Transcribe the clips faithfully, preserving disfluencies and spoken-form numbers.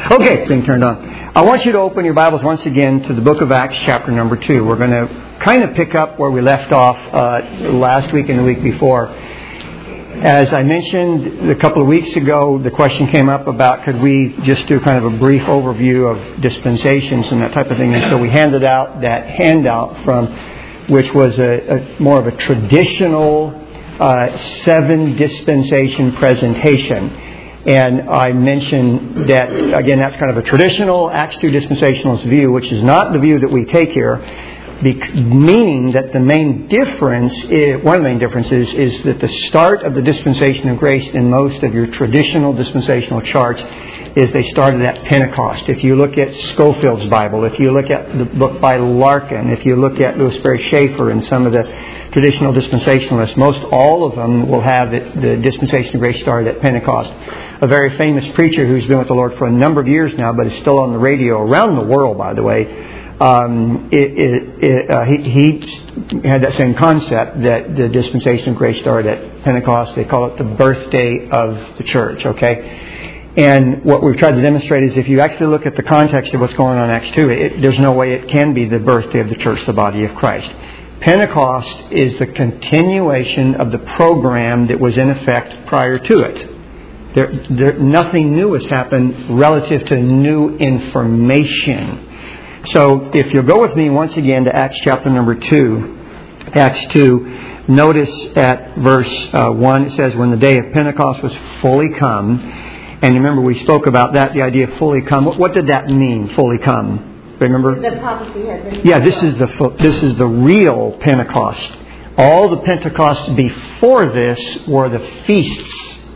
Okay, thing turned on. I want you to open your Bibles once again to the book of Acts, chapter number two. We're going to kind of pick up where we left off uh, last week and the week before. As I mentioned a couple of weeks ago, the question came up about could we just do kind of a brief overview of dispensations and that type of thing. And so we handed out that handout from which was a, a more of a traditional uh, seven dispensation presentation. And I mentioned that, again, that's kind of a traditional Acts two dispensationalist view, which is not the view that we take here, meaning that the main difference, is, one of the main differences is that the start of the dispensation of grace in most of your traditional dispensational charts is they started at Pentecost. If you look at Scofield's Bible, if you look at the book by Larkin, if you look at Louis Berry Schaeffer and some of the traditional dispensationalists, most all of them will have it, the dispensation of grace started at Pentecost. A very famous preacher who's been with the Lord for a number of years now, but is still on the radio around the world, by the way, um, it, it, it, uh, he, he had that same concept that the dispensation of grace started at Pentecost. They call it the birthday of the church, okay? And what we've tried to demonstrate is if you actually look at the context of what's going on in Acts two, it, there's no way it can be the birthday of the church, the body of Christ. Pentecost is the continuation of the program that was in effect prior to it. There, there, nothing new has happened relative to new information. So if you'll go with me once again to Acts chapter number two, Acts two, notice at verse uh, one, it says, when the day of Pentecost was fully come, and remember we spoke about that, the idea of fully come. What, what did that mean, fully come? Remember? The prophecy had been yeah, this is the this is the real Pentecost. All the Pentecosts before this were the feasts.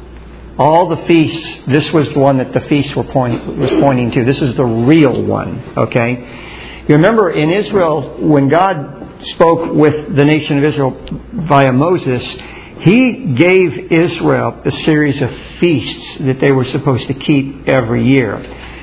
All the feasts. This was the one that the feasts were point, was pointing to. This is the real one. Okay. You remember in Israel when God spoke with the nation of Israel via Moses, He gave Israel a series of feasts that they were supposed to keep every year.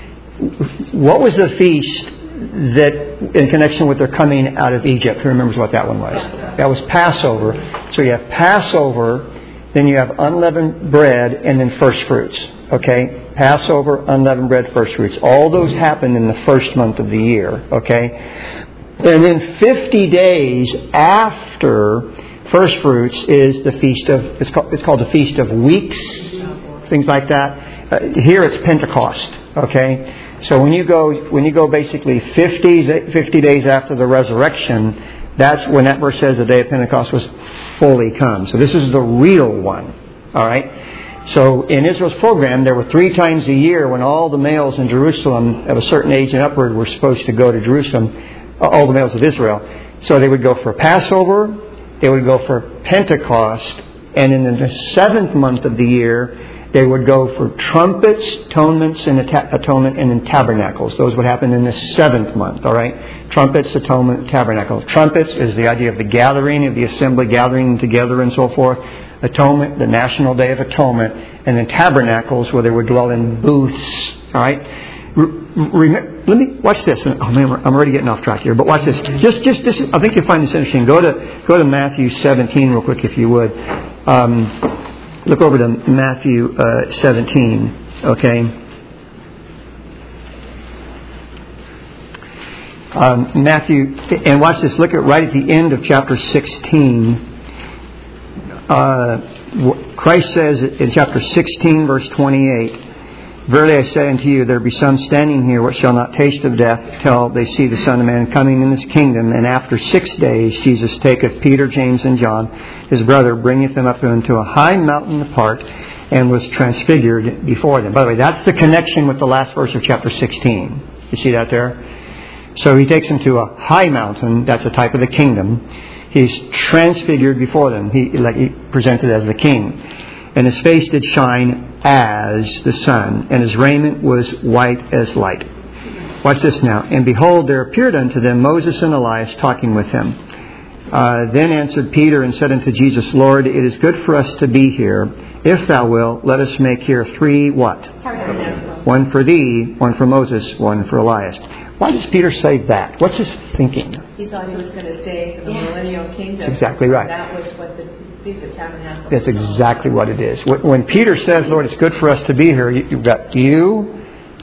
What was the feast that in connection with their coming out of Egypt? Who remembers what that one was? That was Passover. So you have Passover, then you have unleavened bread, and then first fruits. Okay? Passover, unleavened bread, first fruits. All those happen in the first month of the year. Okay? And then fifty days after first fruits is the feast of, it's called, it's called the Feast of Weeks, things like that. Uh, here it's Pentecost. Okay? So when you go when you go basically fifty, fifty days after the resurrection, that's when that verse says the day of Pentecost was fully come. So this is the real one. All right. So in Israel's program, there were three times a year when all the males in Jerusalem of a certain age and upward were supposed to go to Jerusalem, all the males of Israel. So they would go for Passover, they would go for Pentecost, and in the seventh month of the year, they would go for trumpets, atonements, and atonement, and then tabernacles. Those would happen in the seventh month. All right, trumpets, atonement, tabernacle. Trumpets is the idea of the gathering of the assembly, gathering together, and so forth. Atonement, the national day of atonement, and then tabernacles, where they would dwell in booths. All right. Remember, let me watch this. Oh man, I'm already getting off track here. But watch this. Just, just this. I think you'll find this interesting. Go to go to Matthew seventeen real quick, if you would. Um, Look over to Matthew uh, seventeen, okay? Um, Matthew, and watch this. Look at right at the end of chapter sixteen. Uh, Christ says in chapter sixteen, verse twenty-eight, verily I say unto you, there be some standing here which shall not taste of death till they see the Son of Man coming in His kingdom. And after six days Jesus taketh Peter, James, and John, His brother, bringeth them up into a high mountain apart, and was transfigured before them. By the way, that's the connection with the last verse of chapter sixteen. You see that there? So He takes them to a high mountain. That's a type of the kingdom. He's transfigured before them. He, like he presented as the king. And His face did shine as the sun, and His raiment was white as light. Watch this now. And behold, there appeared unto them Moses and Elias talking with Him. Uh, then answered Peter and said unto Jesus, Lord, it is good for us to be here. If Thou wilt, let us make here three what? One for Thee, one for Moses, one for Elias. Why does Peter say that? What's his thinking? He thought he was going to stay for the yeah. millennial kingdom. Exactly right. That was what the Feast of Tabernacles. That's exactly what it is. When Peter says, Lord, it's good for us to be here, you've got you,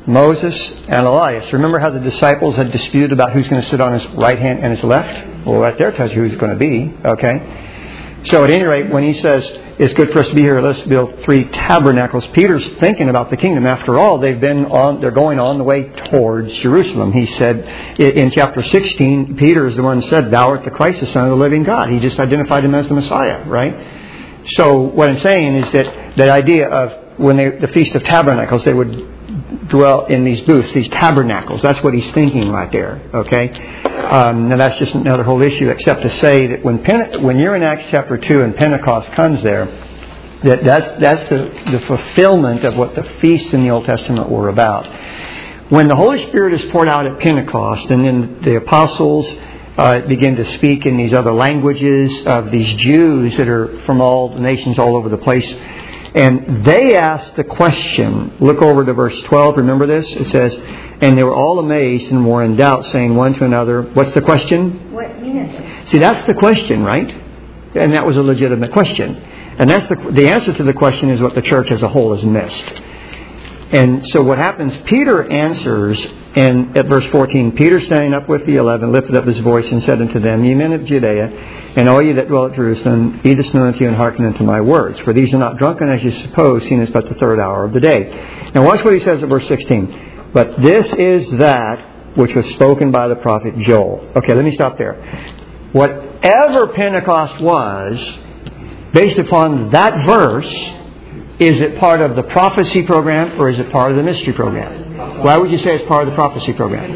Moses and Elias. Remember how the disciples had disputed about who's going to sit on his right hand and his left? Well, right there tells you who he's going to be. Okay. So at any rate, when he says, it's good for us to be here, let's build three tabernacles, Peter's thinking about the kingdom. After all, they've been on, they're going on the way towards Jerusalem. He said in chapter sixteen, Peter is the one who said, thou art the Christ, the Son of the living God. He just identified him as the Messiah, right? So what I'm saying is that the idea of when they, the Feast of Tabernacles, they would dwell in these booths, these tabernacles. That's what he's thinking right there. Okay. Um, now that's just another whole issue, except to say that when Pente- when you're in Acts chapter two and Pentecost comes there, that that's that's the, the fulfillment of what the feasts in the Old Testament were about. When the Holy Spirit is poured out at Pentecost, and then the apostles uh, begin to speak in these other languages of these Jews that are from all the nations all over the place. And they asked the question, look over to verse twelve, remember this? It says, and they were all amazed and were in doubt, saying one to another, what's the question? What meaneth? See, that's the question, right? And that was a legitimate question. And that's the the answer to the question is what the church as a whole has missed. And so what happens, Peter answers, and at verse fourteen, Peter standing up with the eleven, lifted up his voice and said unto them, ye men of Judea, and all ye that dwell at Jerusalem, be this known unto you and hearken unto my words. For these are not drunken as you suppose, seeing it's but the third hour of the day. Now watch what he says at verse sixteen. But this is that which was spoken by the prophet Joel. Okay, let me stop there. Whatever Pentecost was, based upon that verse, is it part of the prophecy program or is it part of the mystery program? Why would you say it's part of the prophecy program?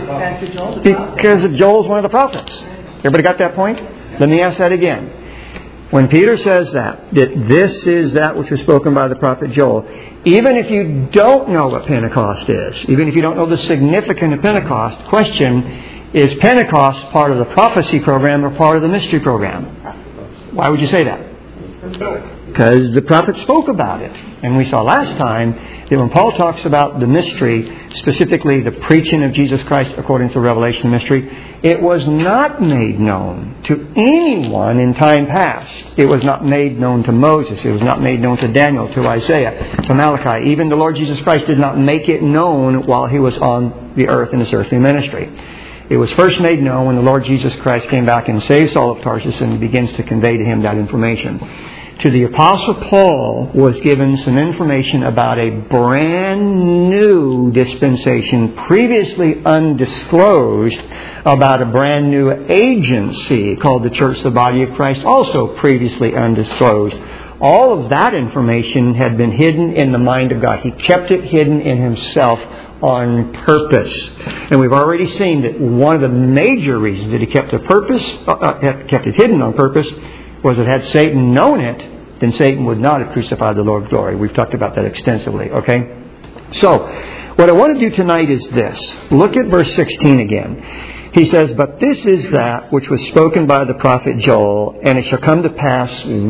Because Joel's one of the prophets. Everybody got that point? Let me ask that again. When Peter says that, that this is that which was spoken by the prophet Joel, even if you don't know what Pentecost is, even if you don't know the significance of Pentecost, question, is Pentecost part of the prophecy program or part of the mystery program? Why would you say that? Because the prophet spoke about it. And we saw last time that when Paul talks about the mystery, specifically the preaching of Jesus Christ according to Revelation mystery, it was not made known to anyone in time past. It was not made known to Moses. It was not made known to Daniel, to Isaiah, to Malachi. Even the Lord Jesus Christ did not make it known while He was on the earth in His earthly ministry. It was first made known when the Lord Jesus Christ came back and saved Saul of Tarsus and begins to convey to him that information. To the Apostle Paul was given some information about a brand new dispensation, previously undisclosed, about a brand new agency called the Church, the Body of Christ, also previously undisclosed. All of that information had been hidden in the mind of God. He kept it hidden in Himself on purpose. And we've already seen that one of the major reasons that He kept the purpose, uh, kept it hidden on purpose, was that had Satan known it, then Satan would not have crucified the Lord of glory. We've talked about that extensively, okay? So, what I want to do tonight is this. Look at verse sixteen again. He says, but this is that which was spoken by the prophet Joel, and it shall come to pass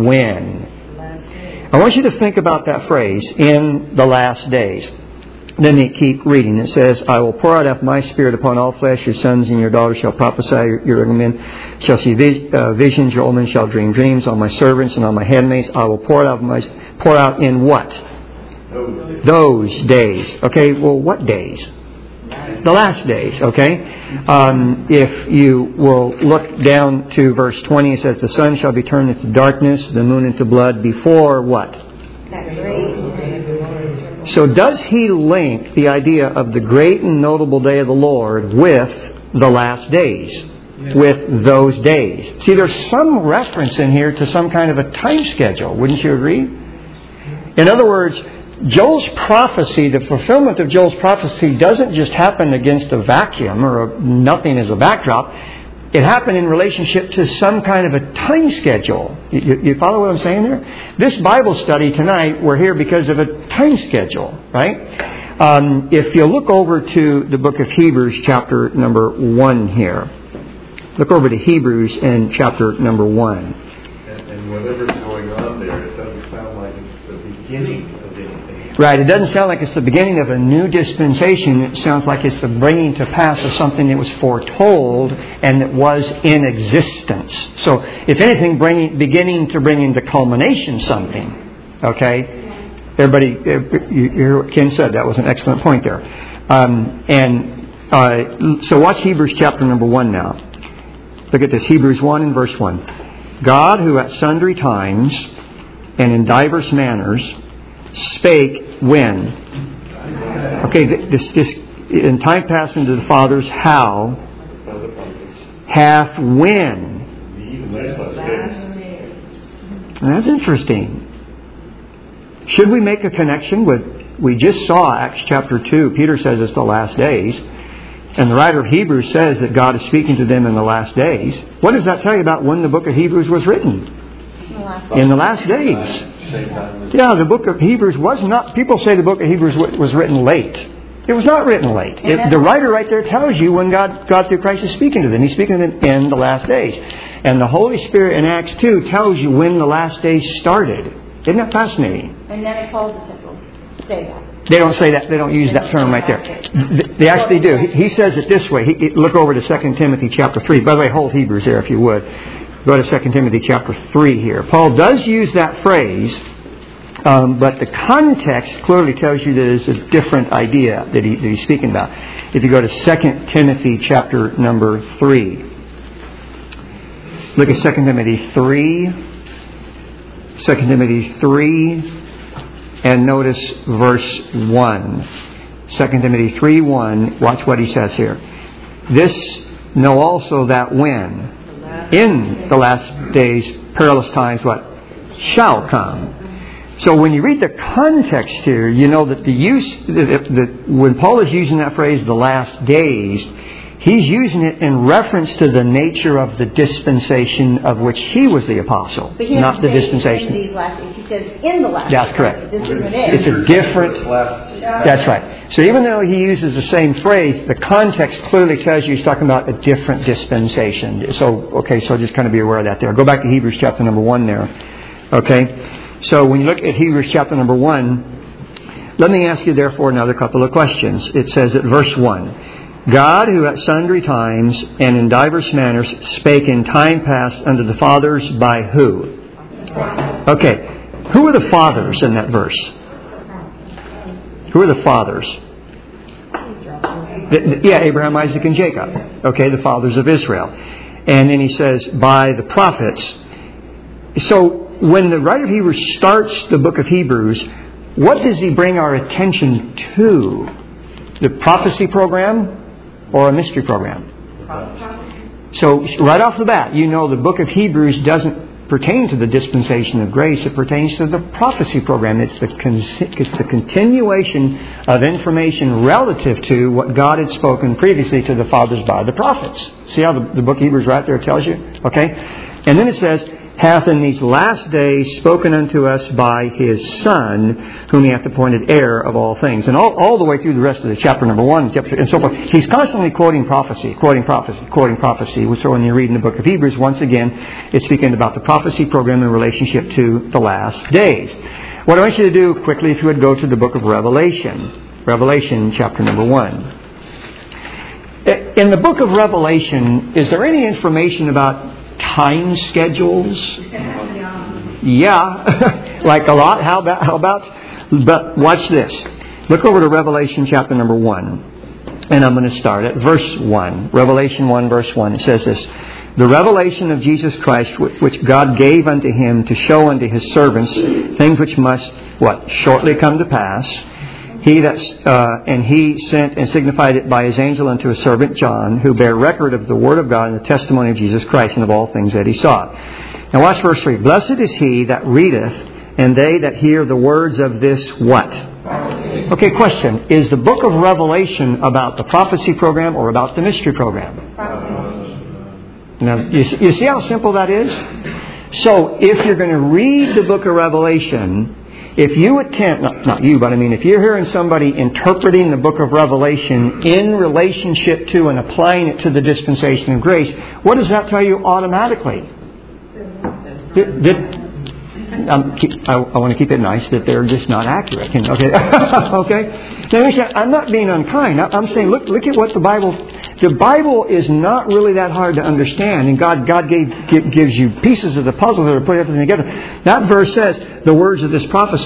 when? I want you to think about that phrase, in the last days. Then you keep reading. It says, I will pour out of my Spirit upon all flesh. Your sons and your daughters shall prophesy. Your young men shall see vis- uh, visions. Your old men shall dream dreams. On my servants and on my handmaids I will pour out, my, pour out in what? Those. Those days. Okay, well, what days? The last days, okay? Um, if you will look down to verse twenty, it says, the sun shall be turned into darkness, the moon into blood, before what? So does he link the idea of the great and notable day of the Lord with the last days? Yeah. With those days? See, there's some reference in here to some kind of a time schedule. Wouldn't you agree? In other words, Joel's prophecy, the fulfillment of Joel's prophecy doesn't just happen against a vacuum or a, nothing as a backdrop. It happened in relationship to some kind of a time schedule. You, you follow what I'm saying there? This Bible study tonight, we're here because of a time schedule, right? Um, if you look over to the book of Hebrews, chapter number one here. Look over to Hebrews in chapter number one. And, and whatever's going on there, it doesn't sound like it's the beginning of anything. Right, it doesn't sound like it's the beginning of a new dispensation. It sounds like it's the bringing to pass of something that was foretold and that was in existence. So, if anything, bringing, beginning to bring into culmination something. Okay? Everybody, you hear what Ken said. That was an excellent point there. Um, and uh, so watch Hebrews chapter number one now. Look at this, Hebrews one and verse one. God, who at sundry times and in divers manners spake when? Okay, this, this in time past unto the fathers, how? Hath when? And that's interesting. Should we make a connection with, we just saw Acts chapter two, Peter says it's the last days, and the writer of Hebrews says that God is speaking to them in the last days. What does that tell you about when the book of Hebrews was written? In the last days. Yeah, the book of Hebrews was not, people say the book of Hebrews was written late. It was not written late. It, the writer right there tells you when God, God through Christ is speaking to them. He's speaking to them in the last days. And the Holy Spirit in Acts two tells you when the last days started. Isn't that fascinating? And then Paul's epistles say that. They don't say that. They don't use that term right there. They actually do. He, he says it this way. He, look over to Second Timothy chapter three. By the way, hold Hebrews there if you would. Go to Second Timothy chapter three here. Paul does use that phrase, um, but the context clearly tells you that it's a different idea that, he, that he's speaking about. If you go to Second Timothy chapter number three. Look at Second Timothy three. Second Timothy three. And notice verse one. Second Timothy three one. Watch what he says here. This know also that when in the last days perilous times what shall come. So when you read the context here, you know that the use that, that when Paul is using that phrase, the last days, he's using it in reference to the nature of the dispensation of which he was the apostle, but he not the dispensation. In these last days. He says in the last That's days. correct. This is what it is. It's a different. That's right. So even though he uses the same phrase, the context clearly tells you he's talking about a different dispensation. So okay, so just kind of be aware of that there. Go back to Hebrews chapter number one there. Okay. So when you look at Hebrews chapter number one, let me ask you therefore another couple of questions. It says at verse one. God, who at sundry times and in divers manners spake in time past unto the fathers by who? Okay. Who are the fathers in that verse? Who are the fathers? The, the, yeah, Abraham, Isaac, and Jacob. Okay, the fathers of Israel. And then he says, by the prophets. So when the writer of Hebrews starts the book of Hebrews, what does he bring our attention to? The prophecy program? Or a mystery program? So right off the bat, you know the book of Hebrews doesn't pertain to the dispensation of grace. It pertains to the prophecy program. It's the, con- it's the continuation of information relative to what God had spoken previously to the fathers by the prophets. See how the, the book of Hebrews right there tells you? Okay? And then it says, hath in these last days spoken unto us by His Son, whom He hath appointed heir of all things. And all, all the way through the rest of the chapter number one, chapter, and so forth, he's constantly quoting prophecy, quoting prophecy, quoting prophecy. So when you read in the book of Hebrews, once again, it's speaking about the prophecy program in relationship to the last days. What I want you to do quickly, if you would go to the book of Revelation. Revelation chapter number one. In the book of Revelation, is there any information about time schedules? Yeah, like a lot. How about, how about, but watch this. Look over to Revelation chapter number one. And I'm going to start at verse one. Revelation one verse one. It says this. The revelation of Jesus Christ, which God gave unto Him to show unto His servants things which must, what, shortly come to pass. He that, uh, and He sent and signified it by His angel unto His servant John, who bare record of the Word of God and the testimony of Jesus Christ and of all things that He saw. Now watch verse three. Blessed is he that readeth, and they that hear the words of this what? Okay, question. Is the book of Revelation about the prophecy program or about the mystery program? Now, you, you see how simple that is? So, if you're going to read the book of Revelation, if you attempt, not, not you, but I mean, if you're hearing somebody interpreting the book of Revelation in relationship to and applying it to the dispensation of grace, what does that tell you automatically? Did, did, um, keep, I, I want to keep it nice that they're just not accurate. Okay, okay. Now, I'm not being unkind. I'm saying, look, look at what the Bible. The Bible is not really that hard to understand, and God, God gave, gives you pieces of the puzzle that are put everything together. That verse says the words of this prophecy.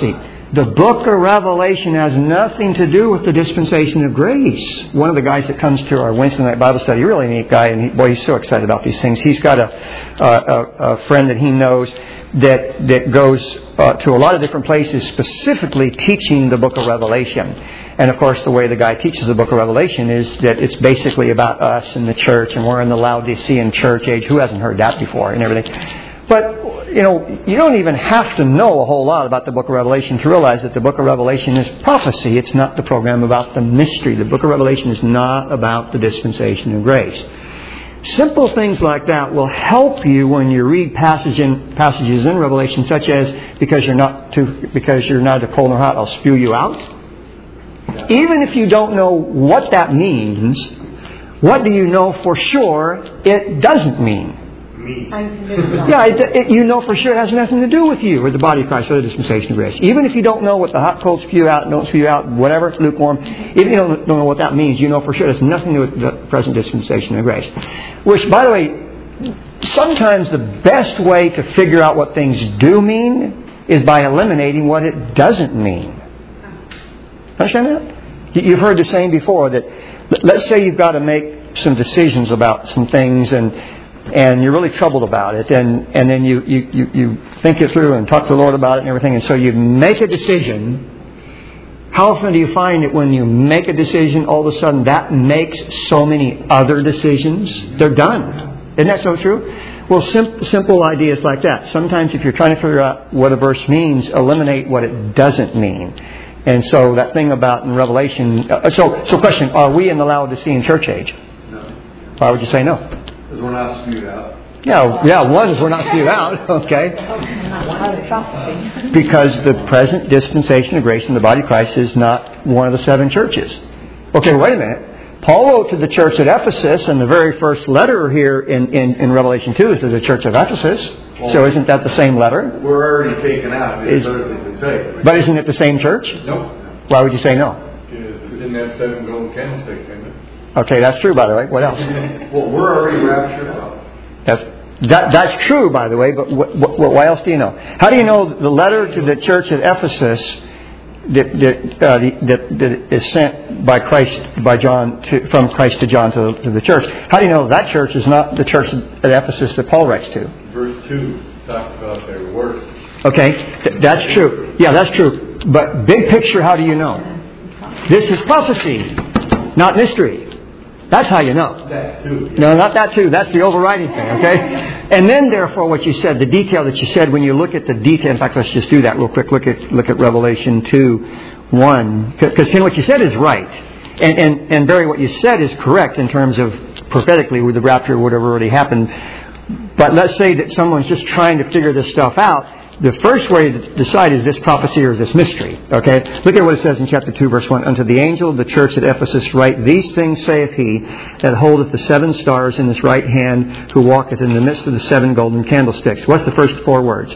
The book of Revelation has nothing to do with the dispensation of grace. One of the guys that comes to our Wednesday night Bible study, a really neat guy, and he, boy, he's so excited about these things. He's got a, a, a friend that he knows that that goes uh, to a lot of different places, specifically teaching the book of Revelation. And of course, the way the guy teaches the book of Revelation is that it's basically about us and the church, and we're in the Laodicean church age. Who hasn't heard that before and everything? But, you know, you don't even have to know a whole lot about the book of Revelation to realize that the book of Revelation is prophecy. It's not the program about the mystery. The book of Revelation is not about the dispensation of grace. Simple things like that will help you when you read passage in, passages in Revelation, such as, because you're not too, because you're neither cold nor hot, I'll spew you out. Even if you don't know what that means, what do you know for sure it doesn't mean? Yeah, it, it, you know for sure it has nothing to do with you or the body of Christ or the dispensation of grace. Even if you don't know what the hot, cold, spew out, don't spew out, whatever, lukewarm, even if you don't, don't know what that means, you know for sure it has nothing to do with the present dispensation of grace. Which, by the way, sometimes the best way to figure out what things do mean is by eliminating what it doesn't mean. Understand that? You've heard the saying before that, let's say you've got to make some decisions about some things, and and you're really troubled about it, and, and then you, you, you, you think it through and talk to the Lord about it and everything, and so you make a decision. How often do you find that when you make a decision, all of a sudden that makes so many other decisions? They're done. Isn't that so true? Well, sim- simple ideas like that. Sometimes if you're trying to figure out what a verse means, eliminate what it doesn't mean. And so that thing about in Revelation... Uh, so, so question, are we in the Laodicean church age? No. Why would you say no? Because we're not spewed out. Yeah, yeah. One is we're not spewed out, okay? Because the present dispensation of grace in the body of Christ is not one of the seven churches. Okay, wait a minute. Paul wrote to the church at Ephesus, and the very first letter here in, in, in Revelation two is to the church of Ephesus. Well, so isn't that the same letter? We're already taken out. Is, but isn't it the same church? No. Why would you say no? Because it didn't have seven golden candlesticks in it. Okay, that's true, by the way. What else? Well, we're already raptured out. That's that. That's true, by the way. But what, what, what else do you know? How do you know the letter to the church at Ephesus that that, uh, that, that is sent by Christ by John to, from Christ to John to, to the church? How do you know that church is not the church at Ephesus that Paul writes to? Verse two talks about their works. Okay, th- that's true. Yeah, that's true. But big picture, how do you know? This is prophecy, not mystery. That's how you know. That too. No, not that too. That's the overriding thing, okay? And then, therefore, what you said, the detail that you said, when you look at the detail, in fact, let's just do that real quick. Look at look at Revelation two, one. Because what you said is right. And, and, and Barry, what you said is correct in terms of prophetically with the rapture would have already happened. But let's say that someone's just trying to figure this stuff out. The first way to decide is this prophecy or is this mystery. Okay? Look at what it says in chapter two, verse one. Unto the angel of the church at Ephesus write, These things saith he that holdeth the seven stars in his right hand, who walketh in the midst of the seven golden candlesticks. What's the first four words?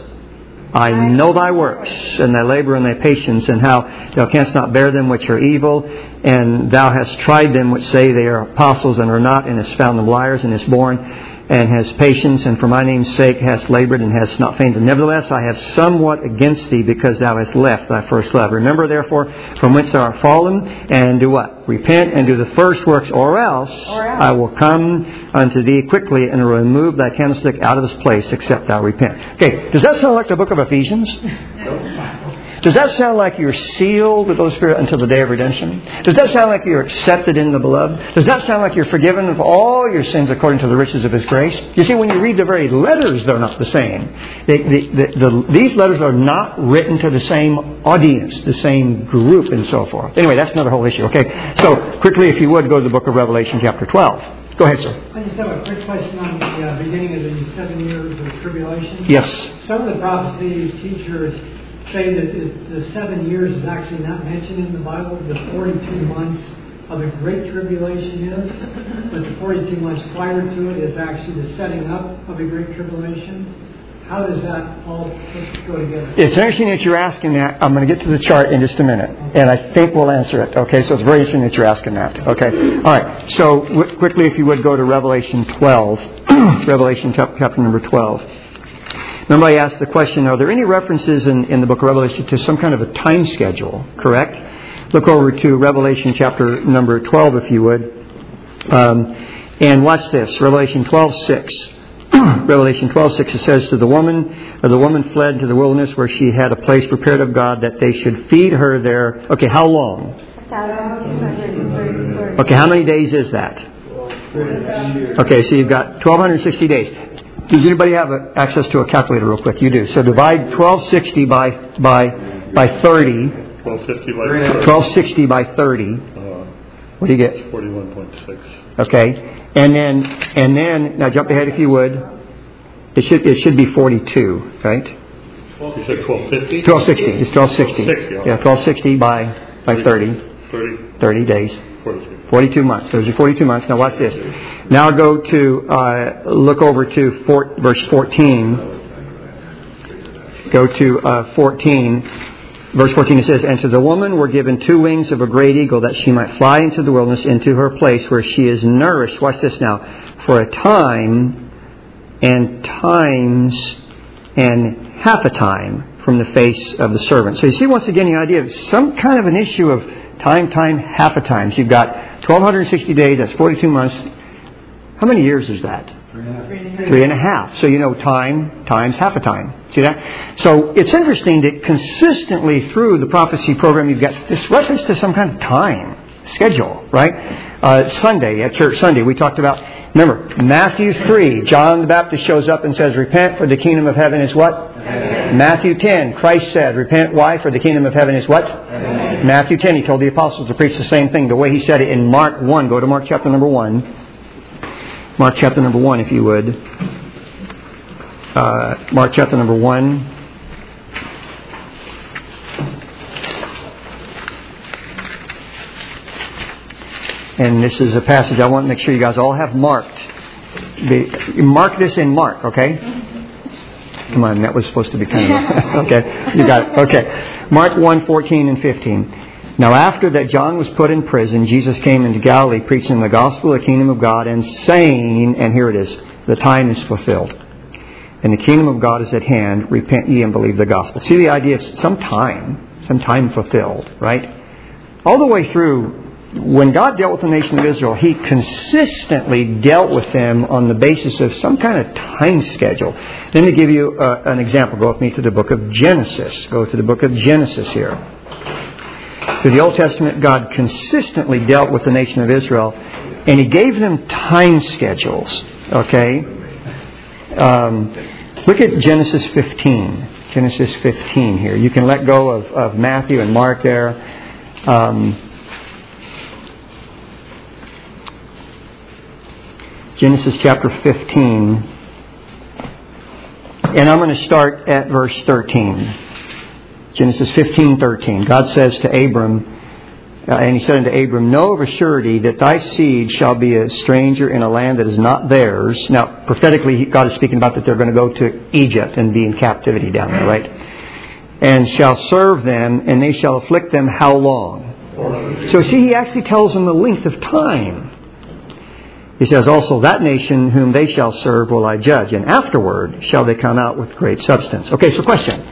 I know thy works, and thy labor and thy patience, and how thou canst not bear them which are evil, and thou hast tried them which say they are apostles and are not, and hast found them liars, and hast borne and has patience, and for my name's sake hast labored and hast not fainted. Nevertheless, I have somewhat against thee, because thou hast left thy first love. Remember, therefore, from whence thou art fallen, and do what? Repent and do the first works, or else, or else I will come unto thee quickly and remove thy candlestick out of its place, except thou repent. Okay, does that sound like the book of Ephesians? Does that sound like you're sealed with the Holy Spirit until the day of redemption? Does that sound like you're accepted in the beloved? Does that sound like you're forgiven of all your sins according to the riches of His grace? You see, when you read the very letters, they're not the same. They, the, the, the, these letters are not written to the same audience, the same group, and so forth. Anyway, that's another whole issue. Okay, so quickly, if you would, go to the book of Revelation, chapter twelve. Go ahead, sir. I just have a quick question on the uh, beginning of the seven years of tribulation. Yes. Some of the prophecy teachers say that the, the seven years is actually not mentioned in the Bible. The forty-two months of the Great Tribulation is, but the forty-two months prior to it is actually the setting up of a Great Tribulation. How does that all go together? It's interesting that you're asking that. I'm going to get to the chart in just a minute, okay. And I think we'll answer it. Okay, so it's very interesting that you're asking that. Okay, all right. So w- quickly, if you would go to Revelation twelve, Revelation chapter number twelve. Remember I asked the question, are there any references in, in the book of Revelation to some kind of a time schedule, correct? Look over to Revelation chapter number twelve, if you would. Um, and watch this, Revelation twelve six. Revelation twelve six, it says, to the woman, or the woman fled to the wilderness where she had a place prepared of God that they should feed her there. Okay, how long? Okay, how many days is that? Okay, so you've got twelve sixty days. Does anybody have a, access to a calculator real quick? You do. So divide twelve sixty by by by thirty. twelve sixty by thirty. What do you get? forty-one point six. Okay. And then and then now jump ahead if you would. It should it should be forty-two, right? You said twelve fifty? twelve sixty. It's twelve sixty. twelve sixty. Yeah, twelve sixty by by thirty. thirty. thirty days. forty-two. forty-two months. Those are forty-two months. Now watch this. Now go to uh, look over to four, verse fourteen. Go to uh, fourteen. Verse fourteen, it says, and to the woman were given two wings of a great eagle, that she might fly into the wilderness, into her place where she is nourished. Watch this now. For a time and times and half a time from the face of the servant. So you see once again the idea of some kind of an issue of time, time, half a time. So you've got twelve sixty days, that's forty-two months. How many years is that? Three and a half. Three and a half. So you know time times half a time. See that? So it's interesting that consistently through the prophecy program you've got this reference to some kind of time schedule, right? Uh, Sunday, at Church Sunday, we talked about, remember, Matthew three, John the Baptist shows up and says, repent for the kingdom of heaven is what? Amen. Matthew ten, Christ said, repent, why? For the kingdom of heaven is what? Amen. Matthew ten, he told the apostles to preach the same thing, the way he said it in Mark one. Go to Mark chapter number one. Mark chapter number one, if you would. Uh, Mark chapter number one. And this is a passage I want to make sure you guys all have marked. Mark this in Mark, okay? Come on, that was supposed to be kind of... okay, you got it. Okay. Mark one, fourteen and fifteen. Now after that John was put in prison, Jesus came into Galilee preaching the gospel of the kingdom of God and saying, and here it is, the time is fulfilled. And the kingdom of God is at hand. Repent ye and believe the gospel. See the idea of some time, some time fulfilled, right? All the way through, when God dealt with the nation of Israel, He consistently dealt with them on the basis of some kind of time schedule. Let me give you uh, an example. Go with me to the book of Genesis. Go to the book of Genesis here. Through the Old Testament, God consistently dealt with the nation of Israel, and He gave them time schedules. Okay? Um, look at Genesis fifteen. Genesis fifteen here. You can let go of, of Matthew and Mark there. Um, Genesis chapter fifteen. And I'm going to start at verse thirteen. Genesis fifteen thirteen. God says to Abram, uh, and He said unto Abram, know of a surety that thy seed shall be a stranger in a land that is not theirs. Now, prophetically, God is speaking about that they're going to go to Egypt and be in captivity down there, right? And shall serve them, and they shall afflict them how long? So see, He actually tells them the length of time. He says, also that nation whom they shall serve will I judge, and afterward shall they come out with great substance. Okay, so question.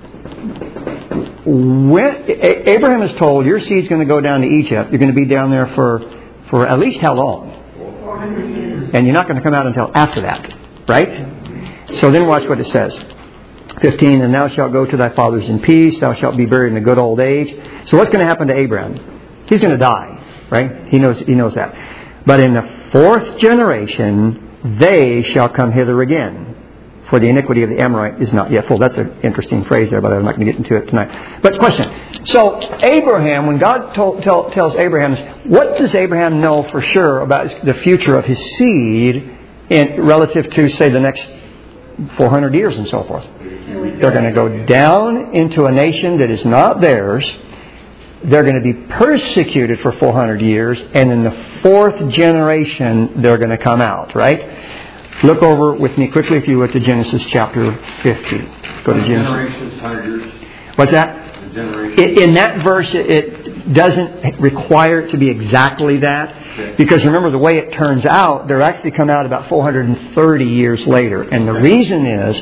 When Abraham is told your seed's going to go down to Egypt, you're going to be down there for, for at least how long? four hundred years. And you're not going to come out until after that, right? So then watch what it says. fifteen, and thou shalt go to thy fathers in peace, thou shalt be buried in a good old age. So what's going to happen to Abraham? He's going to die, right? He knows, he knows that. But in the fourth generation, they shall come hither again. For the iniquity of the Amorite is not yet full. That's an interesting phrase there, but I'm not going to get into it tonight. But question. So Abraham, when God told, tell, tells Abraham, what does Abraham know for sure about the future of his seed in relative to, say, the next four hundred years and so forth? They're going to go down into a nation that is not theirs. They're going to be persecuted for four hundred years. And in the fourth generation, they're going to come out, right? Look over with me quickly, if you would, to Genesis chapter fifty. Go to Genesis. What's that? In, in that verse, it, it doesn't require it to be exactly that. Because remember, the way it turns out, they're actually come out about four hundred thirty years later. And the reason is,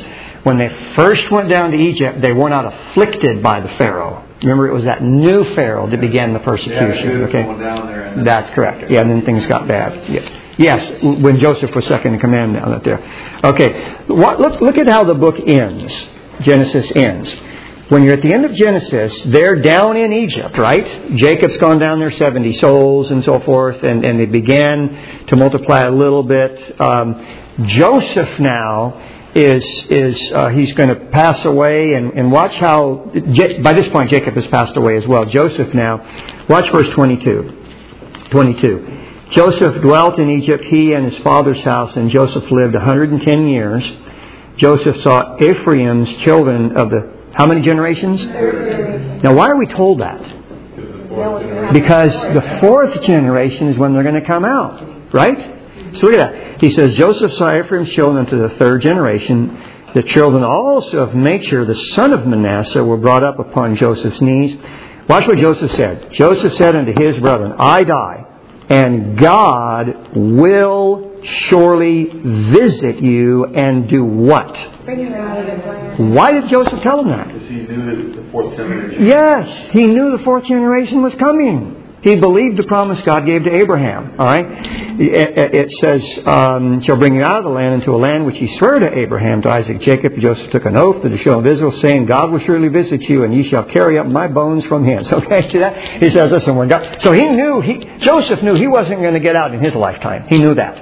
When they first went down to Egypt, they were not afflicted by the Pharaoh. Remember, it was that new Pharaoh that began the persecution. Yeah, okay, going down there and that's correct. Yeah, and then things got bad. Yeah. Yes, when Joseph was second in command down there. Okay, what, look, look at how the book ends. Genesis ends. When you're at the end of Genesis, they're down in Egypt, right? Jacob's gone down there, seventy souls and so forth, and, and they began to multiply a little bit. Um, Joseph now is, is uh, he's going to pass away, and, and watch how, by this point Jacob has passed away as well. Joseph now, watch verse twenty-two. twenty-two. Joseph dwelt in Egypt, he and his father's house, and Joseph lived one hundred ten years. Joseph saw Ephraim's children of the, how many generations? Now, why are we told that? Because the fourth generation is when they're going to come out, right? So look at that. He says, Joseph saw Ephraim's children to the third generation. The children also of Machir, the son of Manasseh, were brought up upon Joseph's knees. Watch what Joseph said. Joseph said unto his brethren, I die, and God will surely visit you and do what? Bring you out of the land. Why did Joseph tell them that? Because he knew that the fourth generation. Yes, he knew the fourth generation was coming. He believed the promise God gave to Abraham. All right, it, it says, um, "Shall bring you out of the land into a land which He swore to Abraham, to Isaac, Jacob." Joseph took an oath to the children of Israel, saying, "God will surely visit you, and ye shall carry up my bones from hence." Okay, see that? He says, "Listen, when God," so he knew he Joseph knew he wasn't going to get out in his lifetime. He knew that.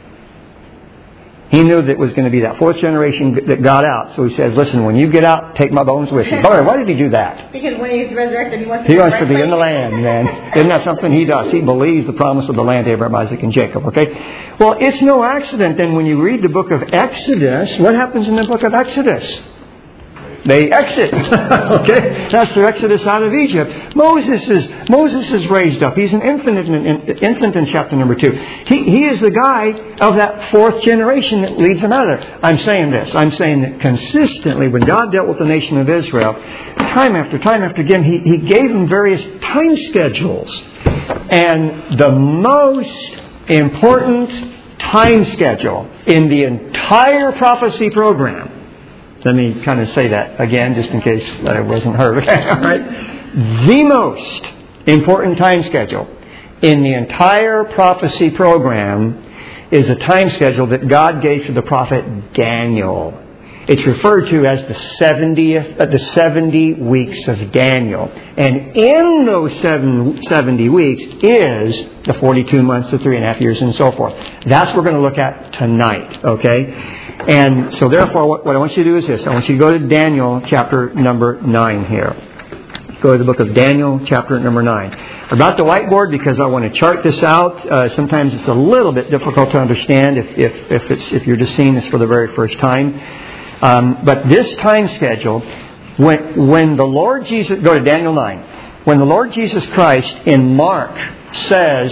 He knew that it was going to be that fourth generation that got out. So he says, listen, when you get out, take my bones with you. Boy, why did he do that? Because when he's resurrected, he wants to He be wants to be right in the place. land, man. Isn't that something he does? He believes the promise of the land to Abraham, Isaac, and Jacob. Okay? Well, it's no accident then when you read the book of Exodus, what happens in the book of Exodus? They exit. Okay? That's their exodus out of Egypt. Moses is Moses is raised up. He's an infant in, infant in chapter number two. He, he is the guy of that fourth generation that leads them out of there. I'm saying this. I'm saying that consistently when God dealt with the nation of Israel, time after time after again, He, he gave them various time schedules. And the most important time schedule in the entire prophecy program, let me kind of say that again, just in case that it wasn't heard. All right. The most important time schedule in the entire prophecy program is a time schedule that God gave to the prophet Daniel. It's referred to as the seventieth, uh, the seventy weeks of Daniel. And in those seven, seventy weeks is the forty-two months, the three and a half years, and so forth. That's what we're going to look at tonight, okay? And so therefore, what, what I want you to do is this. I want you to go to Daniel chapter number nine here. Go to the book of Daniel chapter number nine. I brought the whiteboard because I want to chart this out. Uh, sometimes it's a little bit difficult to understand if, if, if, it's, if you're just seeing this for the very first time. Um, but this time schedule, when, when the Lord Jesus, go to Daniel nine, when the Lord Jesus Christ in Mark says,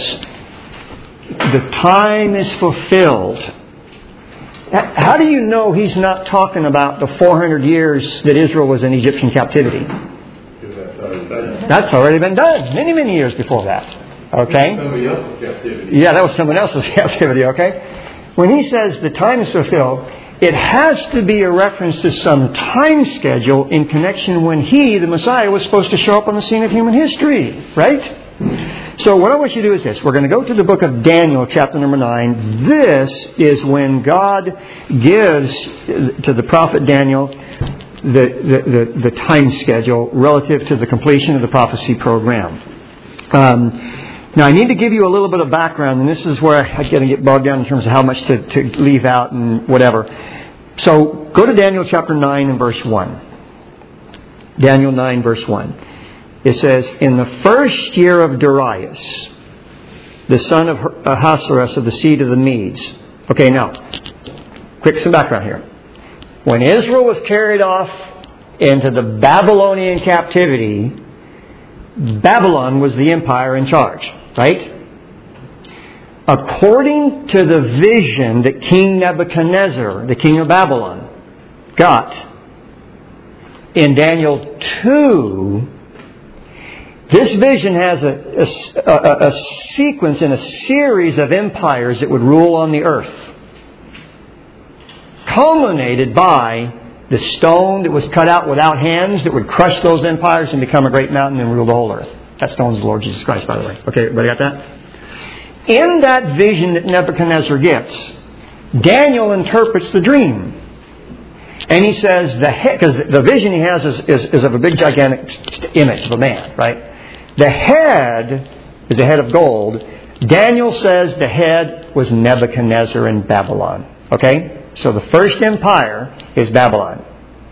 the time is fulfilled, how do you know He's not talking about the four hundred years that Israel was in Egyptian captivity? That's already been done, many, many years before that. Okay? Somebody else's captivity. Yeah, that was someone else's captivity, okay? When He says the time is fulfilled, it has to be a reference to some time schedule in connection when He, the Messiah, was supposed to show up on the scene of human history. Right? So what I want you to do is this. We're going to go to the book of Daniel, chapter number nine. This is when God gives to the prophet Daniel the, the, the, the time schedule relative to the completion of the prophecy program. Um, now, I need to give you a little bit of background, and this is where I get to get bogged down in terms of how much to, to leave out and whatever. So, go to Daniel chapter nine and verse one. Daniel nine, verse one. It says, in the first year of Darius, the son of Ahasuerus of the seed of the Medes. Okay, now, quick some background here. When Israel was carried off into the Babylonian captivity, Babylon was the empire in charge, right? According to the vision that King Nebuchadnezzar, the king of Babylon, got in Daniel two, this vision has a, a, a, a sequence and a series of empires that would rule on the earth, culminated by The stone that was cut out without hands that would crush those empires and become a great mountain and rule the whole earth. That stone's the Lord Jesus Christ, by the way. Okay, everybody got that? In that vision that Nebuchadnezzar gets, Daniel interprets the dream. And he says, the head, because the vision he has is, is, is of a big gigantic image of a man, right? The head is a head of gold. Daniel says the head was Nebuchadnezzar in Babylon. Okay? So the first empire is Babylon.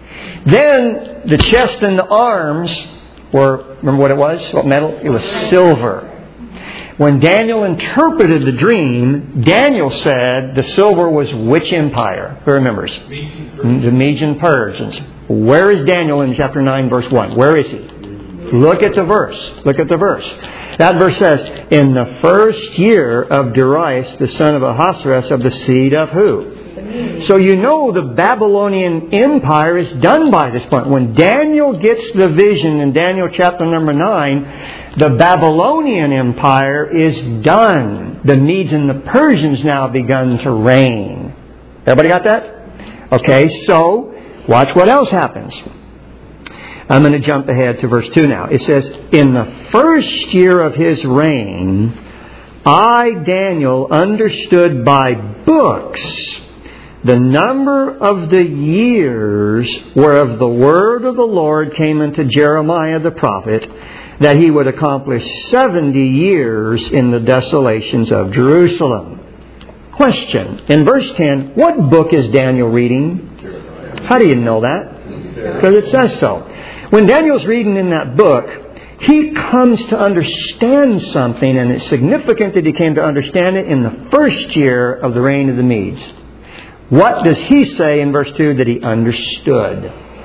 Then the chest and the arms were, remember what it was? What metal? It was silver. When Daniel interpreted the dream, Daniel said the silver was which empire? Who remembers? The Medes and Persians. Where is Daniel in chapter nine, verse one? Where is he? Look at the verse. Look at the verse. That verse says, in the first year of Darius, the son of Ahasuerus, of the seed of who? So you know the Babylonian Empire is done by this point. When Daniel gets the vision in Daniel chapter number nine, the Babylonian Empire is done. The Medes and the Persians now begun to reign. Everybody got that? Okay, so watch what else happens. I'm going to jump ahead to verse two now. It says, in the first year of his reign, I, Daniel, understood by books the number of the years whereof the word of the Lord came unto Jeremiah the prophet, that he would accomplish seventy years in the desolations of Jerusalem. Question. In verse ten, what book is Daniel reading? How do you know that? Because it says so. When Daniel's reading in that book, he comes to understand something, and it's significant that he came to understand it in the first year of the reign of the Medes. What does he say in verse two that he understood?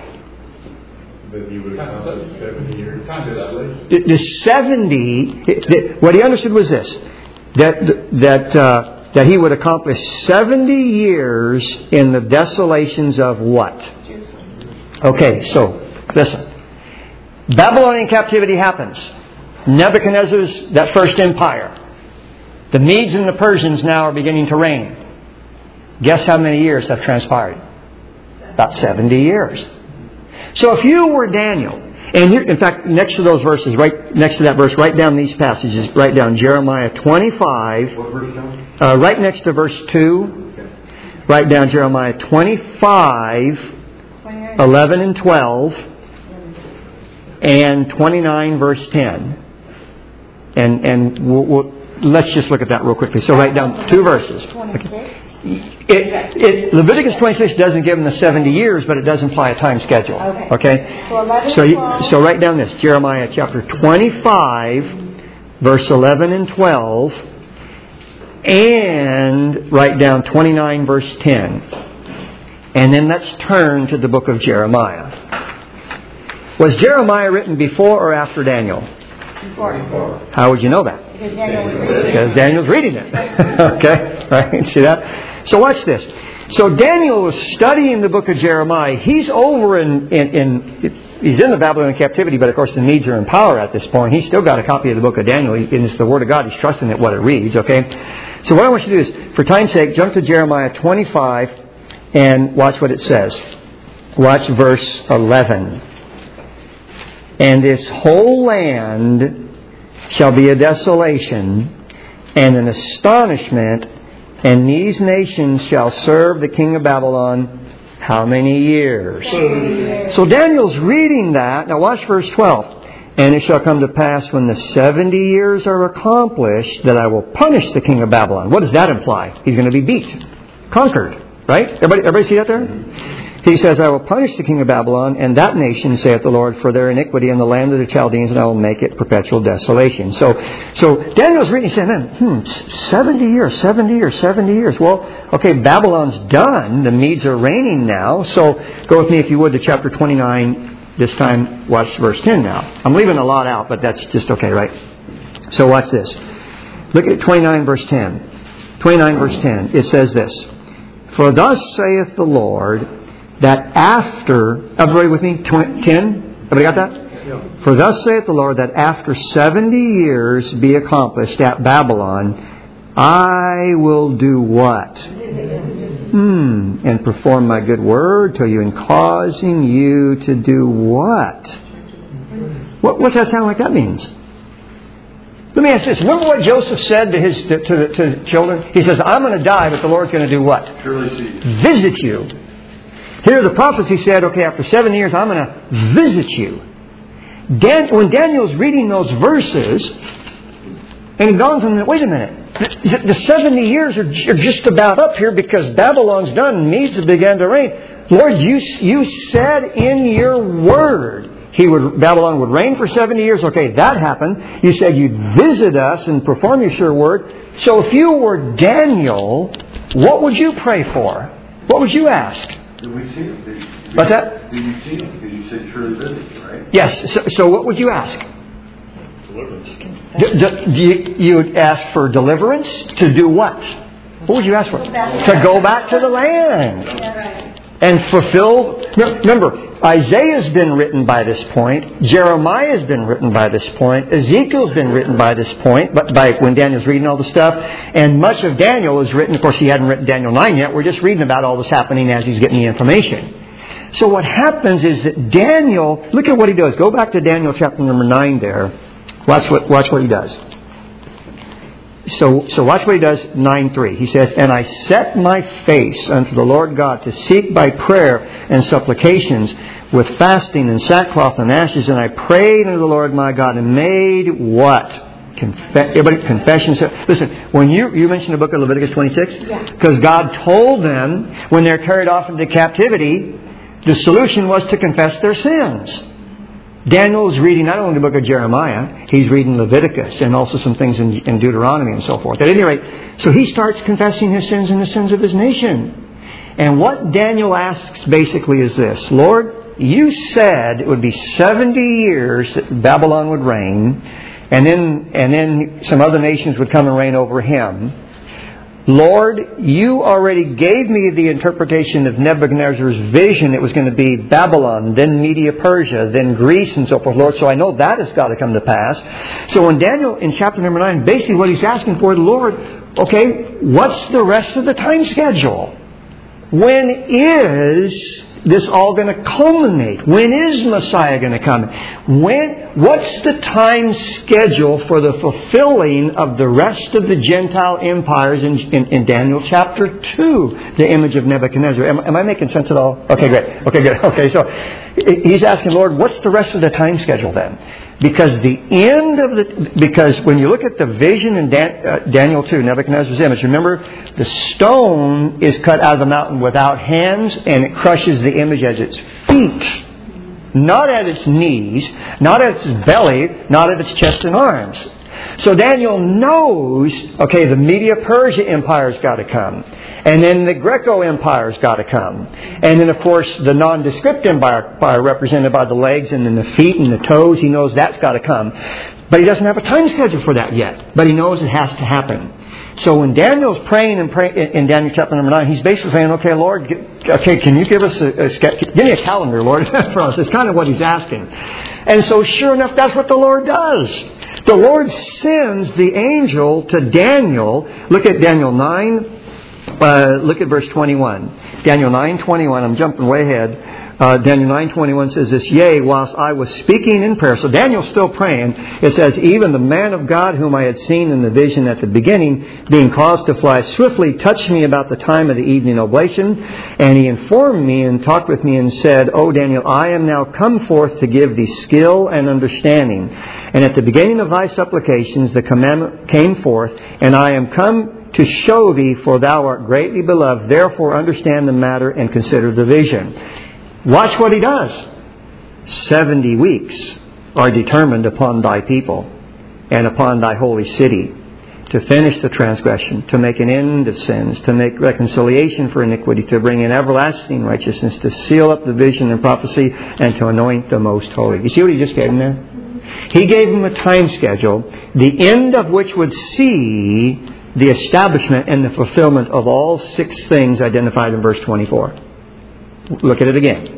That he would accomplish seventy years. The, the seventy, the, what he understood was this, that that uh, that he would accomplish seventy years in the desolations of what? Okay, so listen. Babylonian captivity happens. Nebuchadnezzar's, that first empire. The Medes and the Persians now are beginning to reign. Guess how many years have transpired? About seventy years. So if you were Daniel, and here, in fact, next to those verses, right next to that verse, write down these passages. Write down Jeremiah twenty-five. What verse now? Uh, right next to verse two. Okay. Write down Jeremiah twenty-five, eleven and twelve, and twenty-nine, verse ten. And and we'll, we'll, let's just look at that real quickly. So write down two verses. Okay. It, it, Leviticus twenty-six doesn't give them the seventy years, but it does imply a time schedule. Okay. Okay? So, eleven, so, you, so write down this. Jeremiah chapter twenty-five, verse eleven and twelve. And write down twenty-nine, verse ten. And then let's turn to the book of Jeremiah. Was Jeremiah written before or after Daniel? Before. How would you know that? Because Daniel was reading. Because Daniel's reading it. Okay? Right? See that? So watch this. So Daniel was studying the book of Jeremiah. He's over in, in, in he's in the Babylonian captivity, but of course the Medes are in power at this point. He's still got a copy of the book of Daniel. And it's the Word of God. He's trusting it what it reads. Okay? So what I want you to do is, for time's sake, jump to Jeremiah twenty-five and watch what it says. Watch verse eleven. And this whole land shall be a desolation and an astonishment, and these nations shall serve the king of Babylon how many years? years. So Daniel's reading that. Now watch verse twelve. And it shall come to pass when the seventy years are accomplished that I will punish the king of Babylon. What does that imply? He's going to be beat. Conquered. Right? Everybody, everybody see that there? He says, I will punish the king of Babylon and that nation, saith the Lord, for their iniquity in the land of the Chaldeans, and I will make it perpetual desolation. So, so Daniel's reading, saying, man, hmm, seventy years, seventy years, seventy years. Well, okay, Babylon's done. The Medes are reigning now. So go with me, if you would, to chapter twenty-nine. This time, watch verse ten now. I'm leaving a lot out, but that's just okay, right? So watch this. Look at twenty-nine, verse ten. twenty-nine, verse ten. It says this. For thus saith the Lord, that after, everybody with me, ten? Everybody got that? Yeah. For thus saith the Lord, that after seventy years be accomplished at Babylon, I will do what? Hmm. And perform my good word to you, and causing you to do what? What what's that sound like that means? Let me ask this. Remember what Joseph said to his to, to, the, to the children? He says, I'm going to die, but the Lord's going to do what? Surely see. Visit you. Here the prophecy said, okay, after seven years, I'm going to visit you. Dan, when Daniel's reading those verses, and he dawns on him, wait a minute, the, the seventy years are, are just about up here because Babylon's done and Medes have begun to reign. Lord, you, you said in your word he would Babylon would reign for seventy years. Okay, that happened. You said you'd visit us and perform your sure word. So if you were Daniel, what would you pray for? What would you ask? Did we see him? Did, did, What's that? Did you see him? Because you said surely visit, right? Yes. So, so what would you ask? Deliverance. D- d- you, you would ask for deliverance? To do what? What would you ask for? To go back to the land. And fulfill... Remember, Isaiah's been written by this point. Jeremiah's been written by this point. Ezekiel's been written by this point, but by when Daniel's reading all the stuff. And much of Daniel is written... Of course, he hadn't written Daniel nine yet. We're just reading about all this happening as he's getting the information. So what happens is that Daniel... Look at what he does. Go back to Daniel chapter number nine there. Watch what, watch what he does. So, so watch what he does, nine three. He says, And I set my face unto the Lord God to seek by prayer and supplications with fasting and sackcloth and ashes. And I prayed unto the Lord my God and made what? Confe- everybody, confession. Listen, when you, you mentioned the book of Leviticus twenty-six? Because God told them when they're carried off into captivity, the solution was to confess their sins. Daniel is reading not only the book of Jeremiah, he's reading Leviticus and also some things in, in Deuteronomy and so forth. At any rate, so he starts confessing his sins and the sins of his nation. And what Daniel asks basically is this: Lord, you said it would be seventy years that Babylon would reign, and then and then some other nations would come and reign over him. Lord, you already gave me the interpretation of Nebuchadnezzar's vision. It was going to be Babylon, then Media Persia, then Greece and so forth, Lord. So I know that has got to come to pass. So in Daniel, in chapter number nine, basically what he's asking for, the Lord, okay, what's the rest of the time schedule? When is this all going to culminate? When is Messiah going to come? When? What's the time schedule for the fulfilling of the rest of the Gentile empires in, in, in Daniel chapter two, the image of Nebuchadnezzar? Am, am I making sense at all? Okay, great. Okay, good. Okay, so he's asking, Lord, what's the rest of the time schedule then? Because the end of the... Because when you look at the vision in Dan, uh, Daniel two, Nebuchadnezzar's image, remember, the stone is cut out of the mountain without hands, and it crushes the image at its feet. Not at its knees, not at its belly, not at its chest and arms. So Daniel knows, okay, the Media-Persia Empire's got to come. And then the Greco Empire's got to come. And then, of course, the nondescript empire represented by the legs and then the feet and the toes, he knows that's got to come. But he doesn't have a time schedule for that yet. But he knows it has to happen. So when Daniel's praying and pray, in Daniel chapter number nine, he's basically saying, okay, Lord, okay, can you give us a, a give me a calendar, Lord, for us. It's kind of what he's asking. And so sure enough, that's what the Lord does. The Lord sends the angel to Daniel. Look at Daniel nine. Uh, look at verse twenty-one. Daniel nine twenty-one. I'm jumping way ahead. Uh, Daniel nine twenty-one says this, Yea, whilst I was speaking in prayer. So Daniel's still praying. It says, Even the man of God whom I had seen in the vision at the beginning, being caused to fly swiftly, touched me about the time of the evening oblation. And he informed me and talked with me and said, O Daniel, I am now come forth to give thee skill and understanding. And at the beginning of thy supplications the commandment came forth, and I am come to show thee, for thou art greatly beloved. Therefore understand the matter and consider the vision. Watch what he does. Seventy weeks are determined upon thy people and upon thy holy city to finish the transgression, to make an end of sins, to make reconciliation for iniquity, to bring in everlasting righteousness, to seal up the vision and prophecy, and to anoint the most holy. You see what he just gave him there? He gave him a time schedule, the end of which would see the establishment and the fulfillment of all six things identified in verse twenty-four. Look at it again.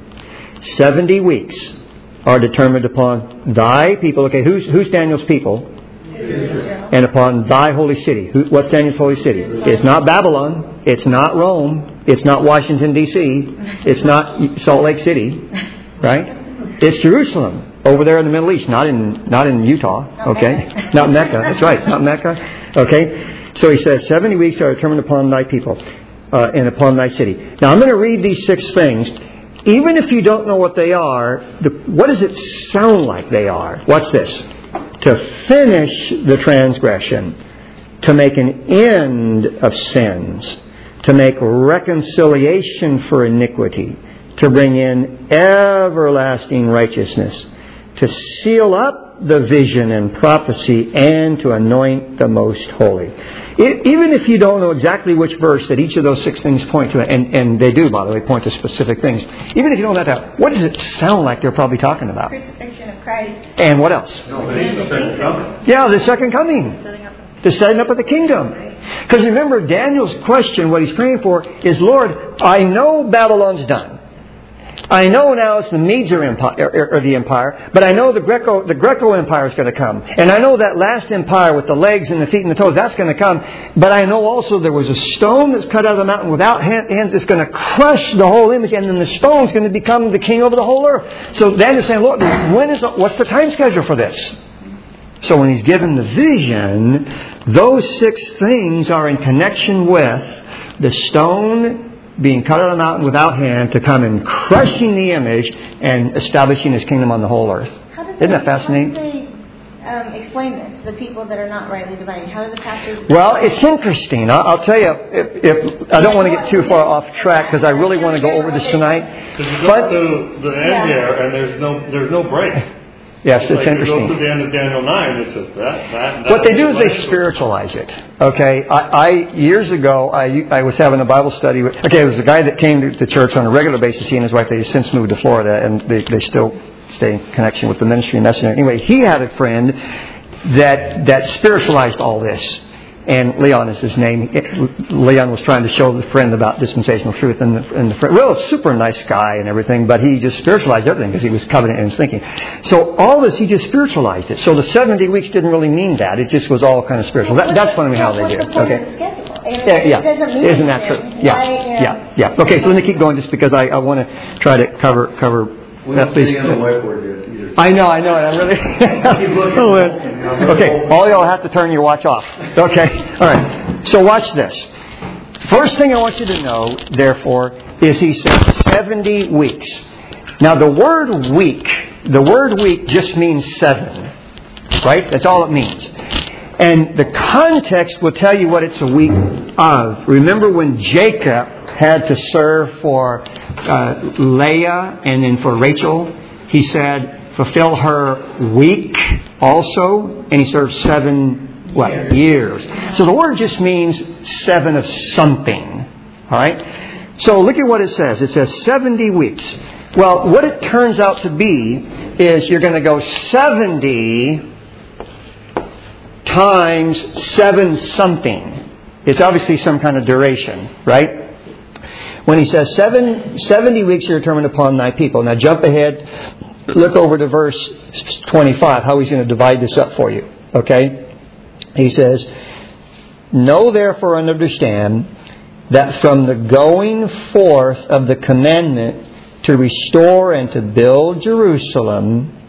Seventy weeks are determined upon thy people. Okay, who's who's Daniel's people? Israel. and upon thy holy city. Who, what's Daniel's holy city? It's not Babylon. It's not Rome. It's not Washington, D C It's not Salt Lake City. Right? It's Jerusalem. Over there in the Middle East. Not in not in Utah. Okay? Not Mecca. That's right. It's not Mecca. Okay? So he says, seventy weeks are determined upon thy people uh, and upon thy city. Now I'm going to read these six things. Even if you don't know what they are, the, what does it sound like they are? What's this? To finish the transgression, to make an end of sins, to make reconciliation for iniquity, to bring in everlasting righteousness, to seal up the vision and prophecy, and to anoint the most holy. It, even if you don't know exactly which verse that each of those six things point to, and, and they do, by the way, point to specific things, even if you don't know that, what does it sound like they're probably talking about? Crucifixion of Christ. And what else? No, but it's the second coming. Yeah, the second coming. The setting up of the kingdom. Because remember, Daniel's question, what he's praying for, is, Lord, I know Babylon's done. I know now it's the Medes or, empire, or the empire, but I know the Greco the Greco Empire is going to come, and I know that last empire with the legs and the feet and the toes, that's going to come. But I know also there was a stone that's cut out of the mountain without hands that's going to crush the whole image, and then the stone's going to become the king over the whole earth. So Daniel's saying, Lord, when is the, what's the time schedule for this? So when he's given the vision, those six things are in connection with the stone being cut out of the mountain without hand to come and crushing the image and establishing His kingdom on the whole earth. Isn't that fascinating? How do they um, explain this, the people that are not rightly dividing? How do the pastors... Well, it's interesting. I'll, I'll tell you, if, if I don't want to get too far off track because I really want to go over this tonight. Because you But, go to the end there, and there's no there's no break. yes, it's Like you go interesting. to the end of Daniel nine, it's just that, that, that. What they do is they that. spiritualize it. Okay, I, I years ago I, I was having a Bible study. With, okay, it was a guy that came to the church on a regular basis. He and his wife, they since moved to Florida, and they, they still stay in connection with the ministry and messenger. Anyway, he had a friend that that spiritualized all this. And Leon is his name. Leon was trying to show the friend about dispensational truth, and the, and the friend, well, a super nice guy and everything, but he just spiritualized everything because he was covenant in his thinking. So all this, he just spiritualized it. So the seventy weeks didn't really mean that. It just was all kind of spiritual. That, that's funny how they did it. Okay. Yeah, yeah. Isn't that true? Yeah, yeah, yeah. Okay, so let me keep going just because I, I want to try to cover cover that. Please. On the whiteboard yet either. I know, I know, and I'm really... Okay, all y'all have to turn your watch off. Okay, all right. So watch this. First thing I want you to know, therefore, is he says seventy weeks. Now the word week, the word week just means seven. Right? That's all it means. And the context will tell you what it's a week of. Remember when Jacob had to serve for uh, Leah and then for Rachel? He said, fulfill her week also, and he served seven what years. So the word just means seven of something. All right. So look at what it says. It says seventy weeks. Well, what it turns out to be is you're going to go seventy times seven something. It's obviously some kind of duration, right? When he says seven, seventy weeks are determined upon thy people. Now jump ahead. Look over to verse twenty-five, how he's going to divide this up for you. Okay? He says, know therefore and understand that from the going forth of the commandment to restore and to build Jerusalem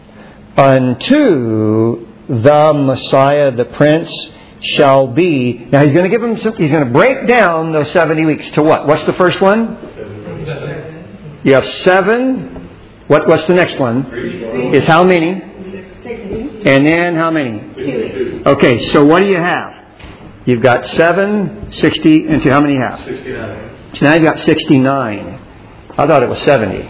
unto the Messiah, the Prince, shall be. Now he's going to give him some, he's going to break down those seventy weeks to what? What's the first one? You have seven. What, what's the next one? Is how many? And then how many? Okay, so what do you have? You've got seven, sixty, and two. How many you have? sixty-nine. So now you've got sixty-nine. I thought it was seventy.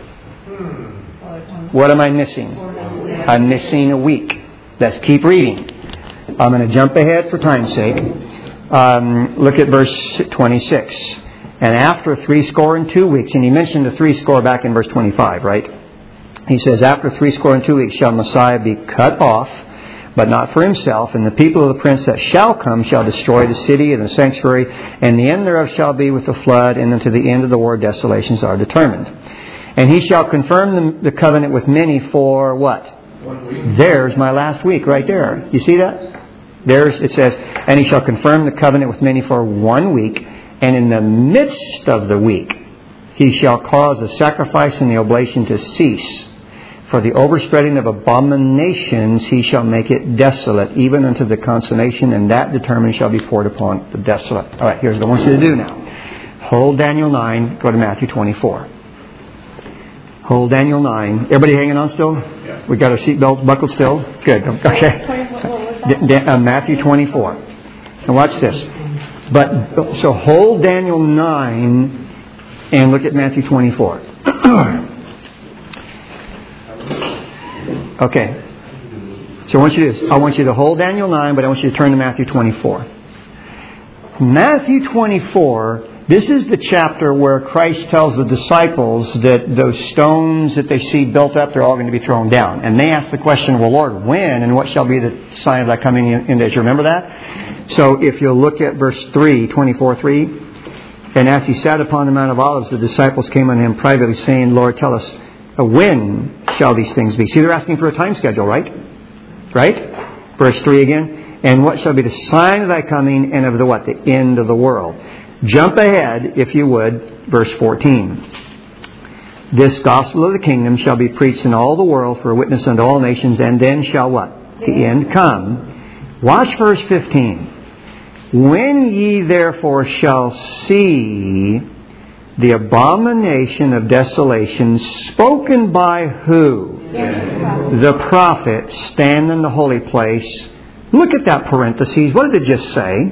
What am I missing? I'm missing a week. Let's keep reading. I'm going to jump ahead for time's sake. Um, look at verse twenty-six. And after three score and two weeks, and he mentioned the three score back in verse twenty-five, right? He says, after three score and two weeks shall Messiah be cut off, but not for himself. And the people of the prince that shall come shall destroy the city and the sanctuary, and the end thereof shall be with the flood, and unto the end of the war desolations are determined. And he shall confirm the, the covenant with many for what? One week. There's my last week right there. You see that? There's, it says, and he shall confirm the covenant with many for one week, and in the midst of the week he shall cause the sacrifice and the oblation to cease. For the overspreading of abominations he shall make it desolate, even unto the consummation, and that determined shall be poured upon the desolate. All right, here's what I want you to do now. Hold Daniel nine, go to Matthew twenty-four. Hold Daniel nine. Everybody hanging on still? Yeah. We got our seatbelts buckled still? Good. Okay. D- D- uh, Matthew twenty-four. Now watch this. But so hold Daniel nine and look at Matthew twenty-four. Okay. So I want you to I want you to hold Daniel nine, but I want you to turn to Matthew twenty-four. Matthew twenty-four, this is the chapter where Christ tells the disciples that those stones that they see built up, they're all going to be thrown down. And they ask the question, well, Lord, when and what shall be the sign of thy coming in? in days? You remember that? So if you'll look at verse three, twenty-four three. And as he sat upon the Mount of Olives, the disciples came unto him privately, saying, Lord, tell us, when shall these things be? See, they're asking for a time schedule, right? Right? Verse three again. And what shall be the sign of thy coming and of the what? The end of the world. Jump ahead, if you would, verse fourteen. This gospel of the kingdom shall be preached in all the world for a witness unto all nations, and then shall what? The end come. Watch verse fifteen. When ye therefore shall see the abomination of desolation spoken by who? Yes. The prophet stand in the holy place. Look at that parentheses. What did it just say?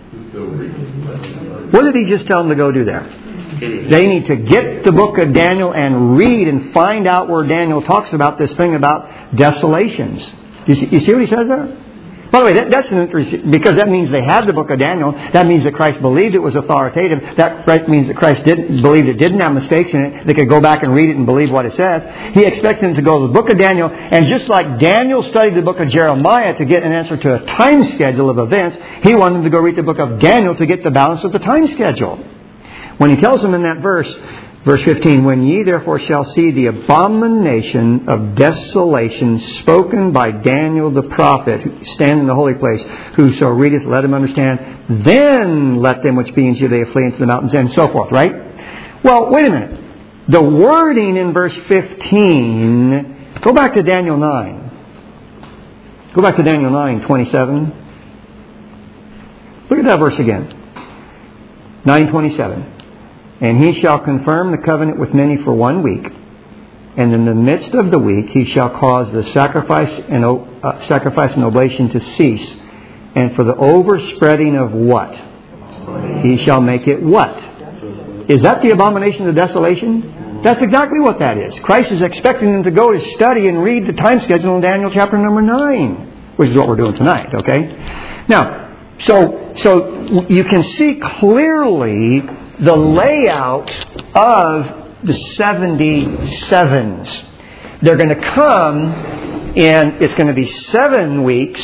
What did he just tell them to go do there? They need to get the book of Daniel and read and find out where Daniel talks about this thing about desolations. You see, you see what he says there? By the way, that, that's an interesting, because that means they had the book of Daniel. That means that Christ believed it was authoritative. That means that Christ didn't believe it didn't have mistakes in it. They could go back and read it and believe what it says. He expected them to go to the book of Daniel, and just like Daniel studied the book of Jeremiah to get an answer to a time schedule of events, he wanted them to go read the book of Daniel to get the balance of the time schedule. When he tells them in that verse, verse fifteen, when ye therefore shall see the abomination of desolation spoken by Daniel the prophet, who stand in the holy place, whoso readeth, let him understand, then let them which be in Judea flee into the mountains, and so forth, right? Well, wait a minute. The wording in verse fifteen, go back to Daniel nine. Go back to Daniel nine, twenty-seven. Look at that verse again. nine twenty-seven. And he shall confirm the covenant with many for one week. And in the midst of the week he shall cause the sacrifice and uh, sacrifice and oblation to cease. And for the overspreading of what? He shall make it what? Is that the abomination of desolation? That's exactly what that is. Christ is expecting them to go to study and read the time schedule in Daniel chapter number nine, which is what we're doing tonight, okay? Now, so so you can see clearly the layout of the seventy-sevens. They're going to come, and it's going to be seven weeks,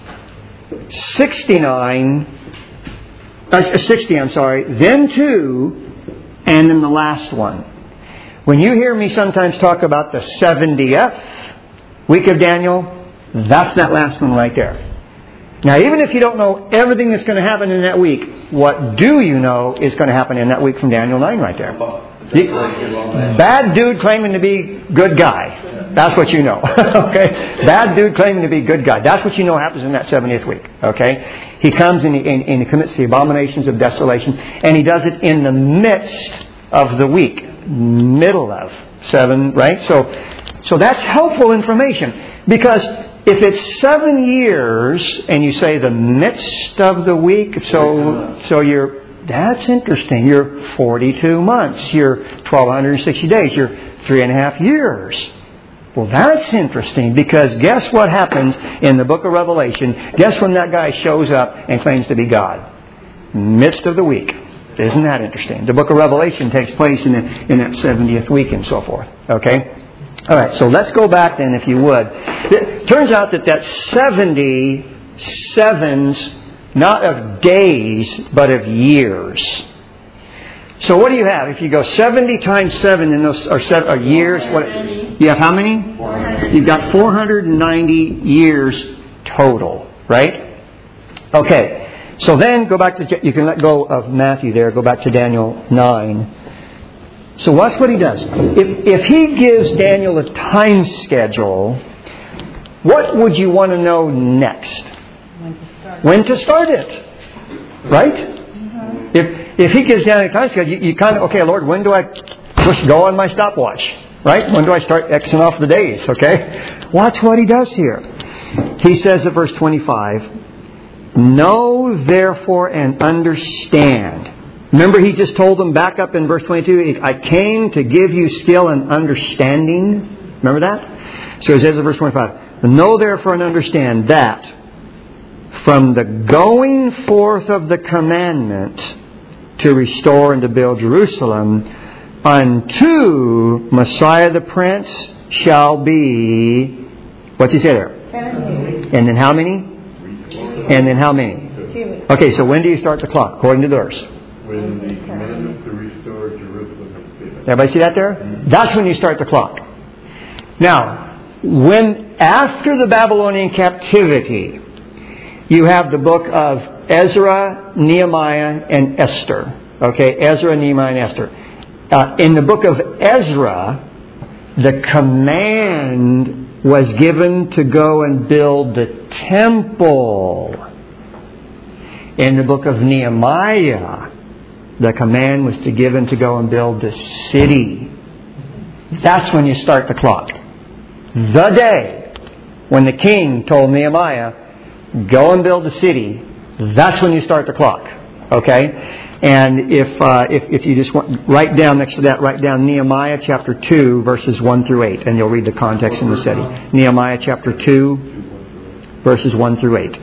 sixty-nine, uh, sixty, I'm sorry, then two, and then the last one. When you hear me sometimes talk about the seventieth week of Daniel, that's that last one right there. Now, even if you don't know everything that's going to happen in that week, what do you know is going to happen in that week from Daniel nine right there? Bad dude claiming to be good guy. That's what you know. Okay? Bad dude claiming to be good guy. That's what you know happens in that seventieth week. Okay? He comes and he, and, and he commits the abominations of desolation, and he does it in the midst of the week. Middle of seven, right? So, so that's helpful information, because if it's seven years and you say the midst of the week, so so you're that's interesting. You're forty-two months. You're twelve hundred sixty days. You're three and a half years. Well, that's interesting, because guess what happens in the book of Revelation? Guess when that guy shows up and claims to be God? Midst of the week. Isn't that interesting? The book of Revelation takes place in, the, in that seventieth week and so forth. Okay? All right, so let's go back then, if you would. It turns out that that seventy sevens, not of days, but of years. So what do you have? If you go seventy times seven in those or seven, or years, what? You have how many? You've got four hundred ninety years total, right? Okay, so then go back to, you can let go of Matthew there, go back to Daniel nine. So watch what he does. If, if he gives Daniel a time schedule, what would you want to know next? When to start. When to start it. Right? Mm-hmm. If if he gives Daniel a time schedule, you, you kind of, okay, Lord, when do I just go on my stopwatch? Right? When do I start Xing off the days? Okay? Watch what he does here. He says at verse twenty-five, know therefore and understand. Remember he just told them back up in verse twenty-two, I came to give you skill and understanding. Remember that? So he says in verse twenty-five, know therefore and understand that from the going forth of the commandment to restore and to build Jerusalem unto Messiah the Prince shall be, what's he say there? Seven years. And then how many? And then how many? Two weeks. Okay, so when do you start the clock, according to the verse? When the commandment to restore Jerusalem is given. Everybody see that there? That's when you start the clock. Now, when after the Babylonian captivity, you have the book of Ezra, Nehemiah, and Esther. Okay, Ezra, Nehemiah, and Esther. Uh, in the book of Ezra, the command was given to go and build the temple. In the book of Nehemiah, the command was to given to go and build the city. That's when you start the clock. The day when the king told Nehemiah, go and build the city, that's when you start the clock. Okay? And if uh, if, if you just want, write down next to that, write down Nehemiah chapter two, verses one through eight, and you'll read the context in the study. Nehemiah chapter two, verses one through eight.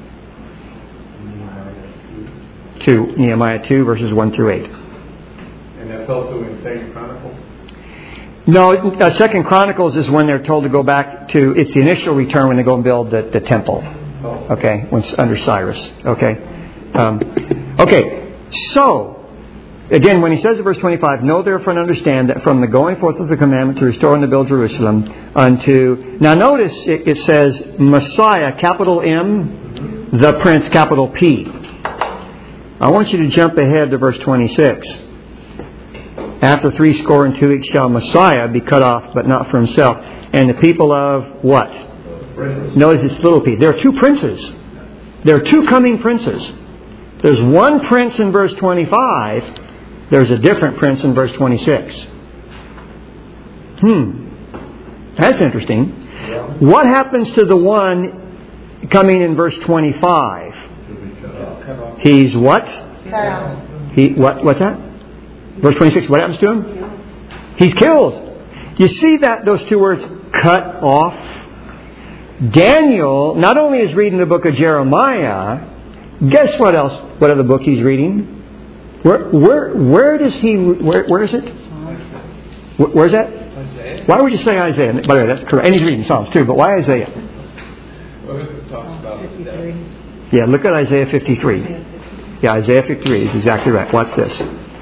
Two, Nehemiah two, verses one through eight. And that's also in Second Chronicles? No, uh, Second Chronicles is when they're told to go back to, it's the initial return when they go and build the, the temple. Okay, when it's under Cyrus. Okay. Um, okay, so, again, when he says in verse twenty-five, know therefore and understand that from the going forth of the commandment to restore and to build Jerusalem unto... Now notice it, it says Messiah, capital M, the Prince, capital P. I want you to jump ahead to verse twenty-six. After three score and two weeks shall Messiah be cut off, but not for himself. And the people of what? Notice it's little p. There are two princes. There are two coming princes. There's one prince in verse twenty-five. There's a different prince in verse twenty-six. Hmm. That's interesting. What happens to the one coming in verse twenty-five? He's what? He what? What's that? Verse twenty-six. What happens to him? He's killed. You see that those two words, cut off? Daniel not only is reading the book of Jeremiah. Guess what else? What other book he's reading? Where where where does he? Where where is it? Where, where's that? Isaiah. Why would you say Isaiah? By the way, that's correct. And he's reading Psalms too. But why Isaiah? Well, it talks about his death. Yeah, look at Isaiah fifty-three. Yeah, Isaiah fifty-three is exactly right. Watch this.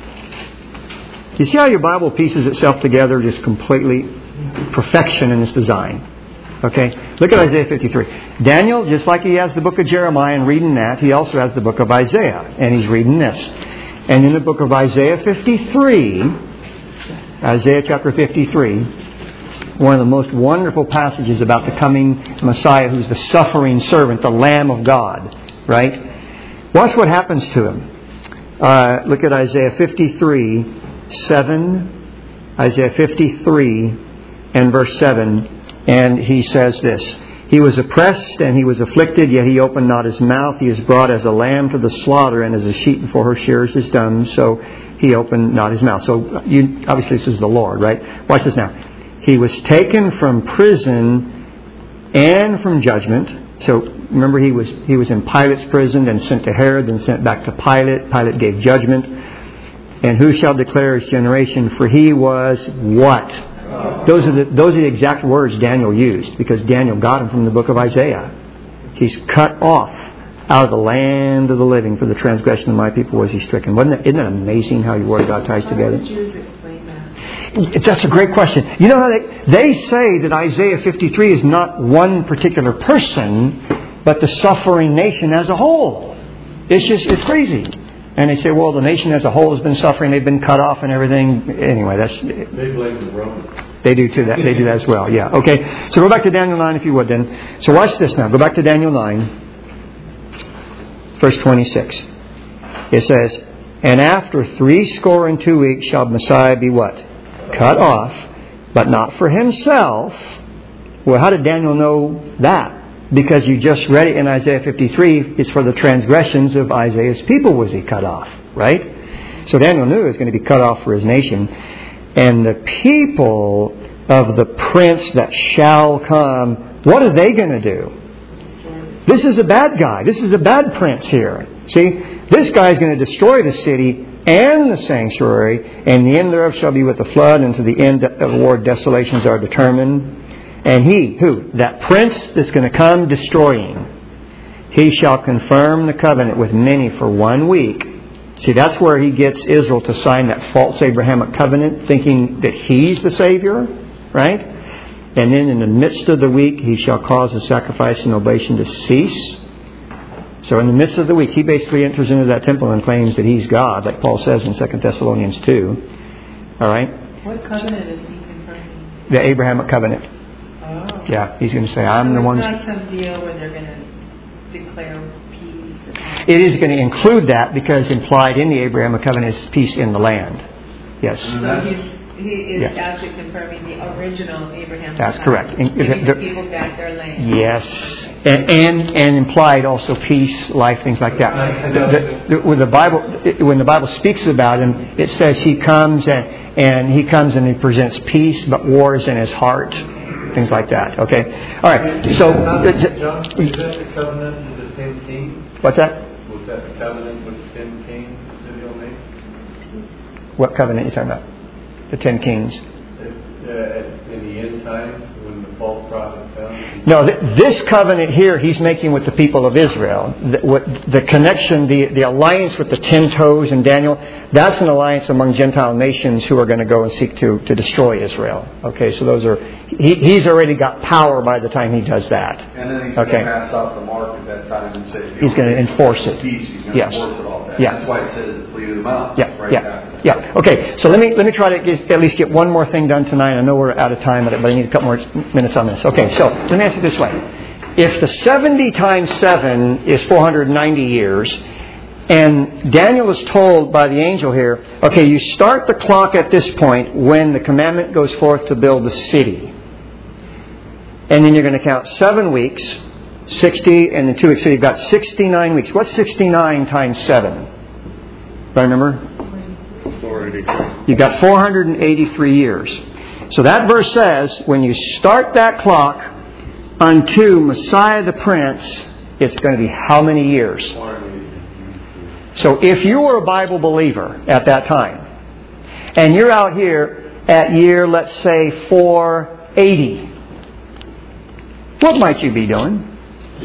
You see how your Bible pieces itself together just completely perfection in its design. Okay? Look at Isaiah fifty-three. Daniel, just like he has the book of Jeremiah and reading that, he also has the book of Isaiah. And he's reading this. And in the book of Isaiah fifty-three, Isaiah chapter fifty-three, one of the most wonderful passages about the coming Messiah who's the suffering servant, the Lamb of God. Right? Watch what happens to him. Uh, look at Isaiah fifty-three, seven. Isaiah fifty-three and verse seven. And he says this, he was oppressed and he was afflicted, yet he opened not his mouth. He is brought as a lamb to the slaughter, and as a sheep before her shearers is dumb, so he opened not his mouth. So you, obviously this is the Lord, right? Watch this now. He was taken from prison and from judgment. So remember he was he was in Pilate's prison, then sent to Herod, then sent back to Pilate. Pilate gave judgment. And who shall declare his generation? For he was what? Those are the those are the exact words Daniel used, because Daniel got them from the book of Isaiah. He's cut off out of the land of the living. For the transgression of my people was he stricken. Wasn't that, isn't that amazing how your word of God ties together? How would Jews explain that? That's a great question. You know how they they say that Isaiah fifty-three is not one particular person. but the suffering nation as a whole. It's just, it's crazy. And they say, well, the nation as a whole has been suffering. They've been cut off and everything. Anyway, that's... They blame the Romans. They do too. That they do that as well. Yeah. Okay. So go back to Daniel nine if you would then. So watch this now. Go back to Daniel nine, verse twenty-six. It says, "And after three score and two weeks shall Messiah be what? Cut off, but not for himself." Well, how did Daniel know that? Because you just read it in Isaiah fifty-three. It's for the transgressions of Isaiah's people was he cut off, right? So Daniel knew he was going to be cut off for his nation. "And the people of the prince that shall come," what are they going to do? This is a bad guy. This is a bad prince here. See, this guy is going to destroy the city and the sanctuary, and the end thereof shall be with the flood, and to the end of the war desolations are determined. And he, who? That prince that's going to come destroying, he shall confirm the covenant with many for one week. See, that's where he gets Israel to sign that false Abrahamic covenant, thinking that he's the Savior, right? And then in the midst of the week, he shall cause the sacrifice and oblation to cease. So in the midst of the week, he basically enters into that temple and claims that he's God, like Paul says in Second Thessalonians two. All right? What covenant is he confirming? The Abrahamic covenant. Oh. Yeah, he's going to say, I'm so the one. It's not some deal where they're going to declare peace. It is going to include that because implied in the Abrahamic covenant is peace in the land. Yes. So he's, he is Yeah. actually confirming the original Abraham. That's covenant, correct. In- giving the- the people back their land. Yes. And, and and implied also peace, life, things like that. The, the, when the Bible when the Bible speaks about him, it says he comes and, and he comes and he presents peace, but war is in his heart. Things like that. Okay. All right. So, John, is that the covenant with the ten kings? what's that? Was that the covenant with the ten kings that he'll make? What covenant are you talking about? The ten kings. Uh, in the end times, when the false prophet comes? No, th- this covenant here he's making with the people of Israel. The, what, the connection, the, the alliance with the ten toes and Daniel, that's an alliance among Gentile nations who are going to go and seek to, to destroy Israel. Okay, so those are... He, he's already got power by the time he does that. And then he's okay. going to pass off the mark at that time and say... He's going to enforce it. Peace, he's going yes. to enforce it all that. Yeah. That's why it says the flee of the mountains. Yeah, right yeah, after that. yeah. Okay, so let me let me try to get, at least get one more thing done tonight. I know we're out of time, but I need a couple more minutes on this. Okay, so let me ask you this way. If the seventy times seven is four hundred ninety years, and Daniel is told by the angel here, okay, you start the clock at this point when the commandment goes forth to build the city. And then you're going to count seven weeks, sixty, and then two weeks. So you've got sixty-nine weeks. What's sixty-nine times seven? Do I remember? You've got four hundred eighty-three years. So that verse says, when you start that clock unto Messiah the Prince, it's going to be how many years? So if you were a Bible believer at that time, and you're out here at year, let's say, four eighty, what might you be doing?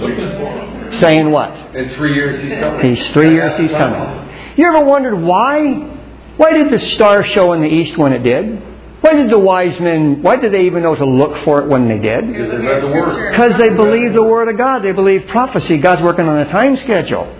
Saying what? In three years he's coming. He's three years he's coming. You ever wondered why? Why did the star show in the east when it did? Why did the wise men, why did they even know to look for it when they did? Because they read the Word. Because they believed the Word of God. They believed prophecy. God's working on a time schedule.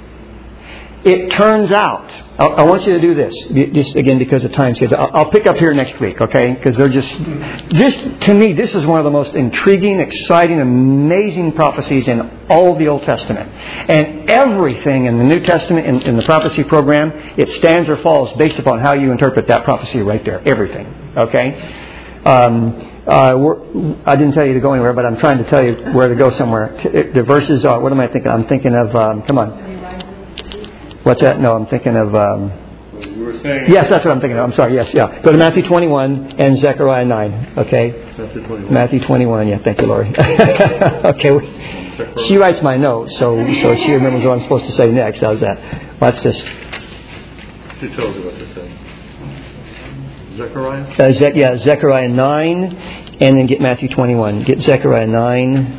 It turns out, I, I want you to do this, just again because of time schedule. I'll, I'll pick up here next week, okay? Because they're just, this, to me, this is one of the most intriguing, exciting, amazing prophecies in all of the Old Testament. And everything in the New Testament, in, in the prophecy program, it stands or falls based upon how you interpret that prophecy right there. Everything, okay? Um, uh, we're, I didn't tell you to go anywhere, but I'm trying to tell you where to go somewhere. The verses are, what am I thinking? I'm thinking of, um, come on. What's that? No, I'm thinking of... Um, you were saying... Yes, that's what I'm thinking of. I'm sorry. Yes, yeah. Go to Matthew twenty-one and Zechariah nine. Okay? Matthew twenty-one. Matthew twenty-one. Yeah, thank you, Lori. Okay. She writes my notes, so so she remembers what I'm supposed to say next. How's that? Watch this. She told you what to say. Zechariah? Uh, Ze- yeah, Zechariah nine, and then get Matthew twenty-one. Get Zechariah nine.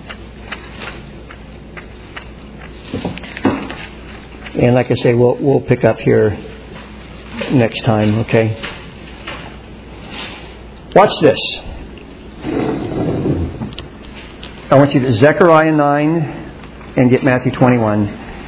And like I say, we'll we'll pick up here next time, okay? Watch this. I want you to Zechariah nine. and get Matthew twenty-one.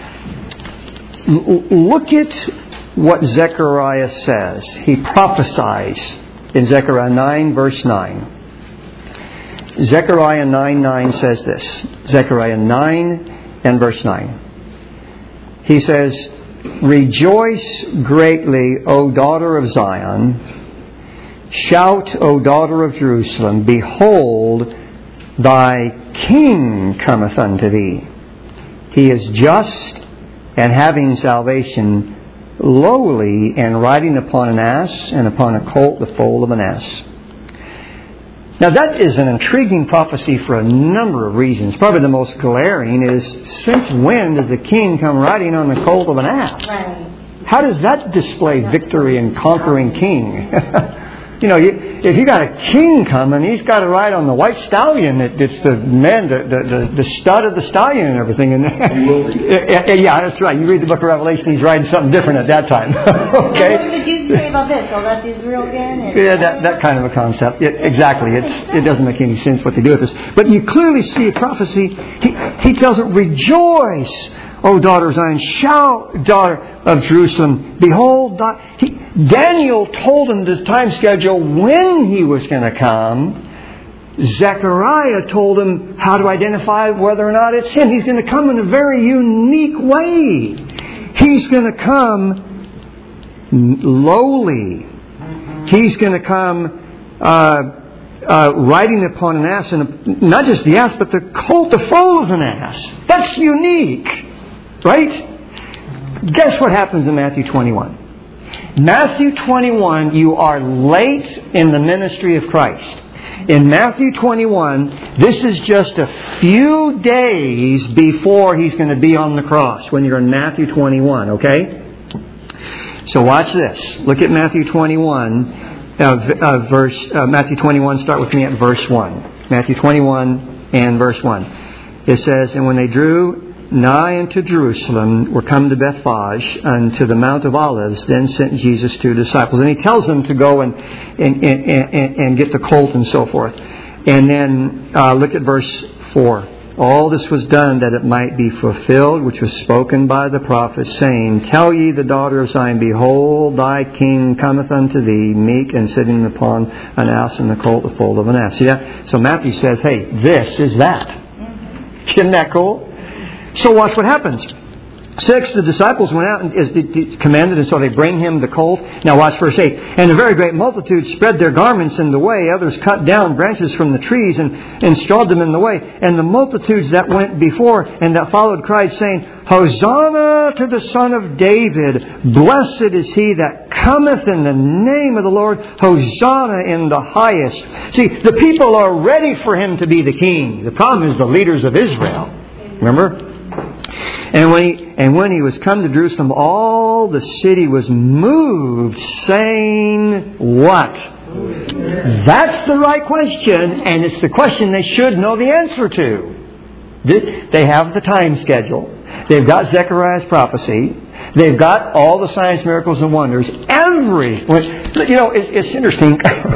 L- look at what Zechariah says. He prophesies in Zechariah nine, verse nine. Zechariah nine nine says this. Zechariah nine and verse nine. He says, "Rejoice greatly, O daughter of Zion. Shout, O daughter of Jerusalem. Behold, thy King cometh unto thee. He is just and having salvation, lowly and riding upon an ass, and upon a colt the foal of an ass." Now that is an intriguing prophecy for a number of reasons. Probably the most glaring is, since when does the king come riding on the colt of an ass? Right. How does that display victory and conquering king? You know, you, if you got a king coming, he's got to ride on the white stallion. It, it's the man, the, the, the, the stud of the stallion and everything. And He will be. yeah, that's right. You read the book of Revelation, he's riding something different at that time. Okay. And what did the Jews say about this? Oh, that's Israel again? And Yeah, that, that kind of a concept. It, exactly. It's, it doesn't make any sense what they do with this. But you clearly see a prophecy. He, he tells it, "Rejoice, O daughter of Zion. Shout, daughter of Jerusalem. Behold, thy... He, Daniel told him the time schedule when he was going to come. Zechariah told him how to identify whether or not it's him. He's going to come in a very unique way. He's going to come lowly. He's going to come uh, uh, riding upon an ass, and a, not just the ass, but the colt, the foal of an ass. That's unique, right? Guess what happens in Matthew twenty-one? Matthew twenty-one, you are late in the ministry of Christ. In Matthew twenty-one, this is just a few days before He's going to be on the cross when you're in Matthew twenty-one, okay? So watch this. Look at Matthew twenty-one, uh, uh, verse uh, Matthew twenty-one. Start with me at verse one. Matthew twenty-one and verse one. It says, "And when they drew nigh unto Jerusalem, were come to Bethphage, unto the Mount of Olives, then sent Jesus two disciples." And He tells them to go and and, and, and, and get the colt and so forth. And then uh, look at verse four. "All this was done that it might be fulfilled, which was spoken by the prophet, saying, Tell ye the daughter of Zion, Behold, thy king cometh unto thee, meek and sitting upon an ass, and the colt the foal of an ass." See that? So Matthew says, hey, this is that. Isn't that cool? So watch what happens. Six, the disciples went out and is commanded, and so they bring him the colt. Now watch verse eight. "And a very great multitude spread their garments in the way. Others cut down branches from the trees and, and strawed them in the way. And the multitudes that went before and that followed cried, saying, Hosanna to the Son of David. Blessed is he that cometh in the name of the Lord. Hosanna in the highest." See, the people are ready for him to be the king. The problem is the leaders of Israel. Remember? And when he and when he was come to Jerusalem, all the city was moved, saying, what? That's the right question, and it's the question they should know the answer to. They have the time schedule. They've got Zechariah's prophecy. They've got all the signs, miracles, and wonders. Every, you know, it's, it's interesting.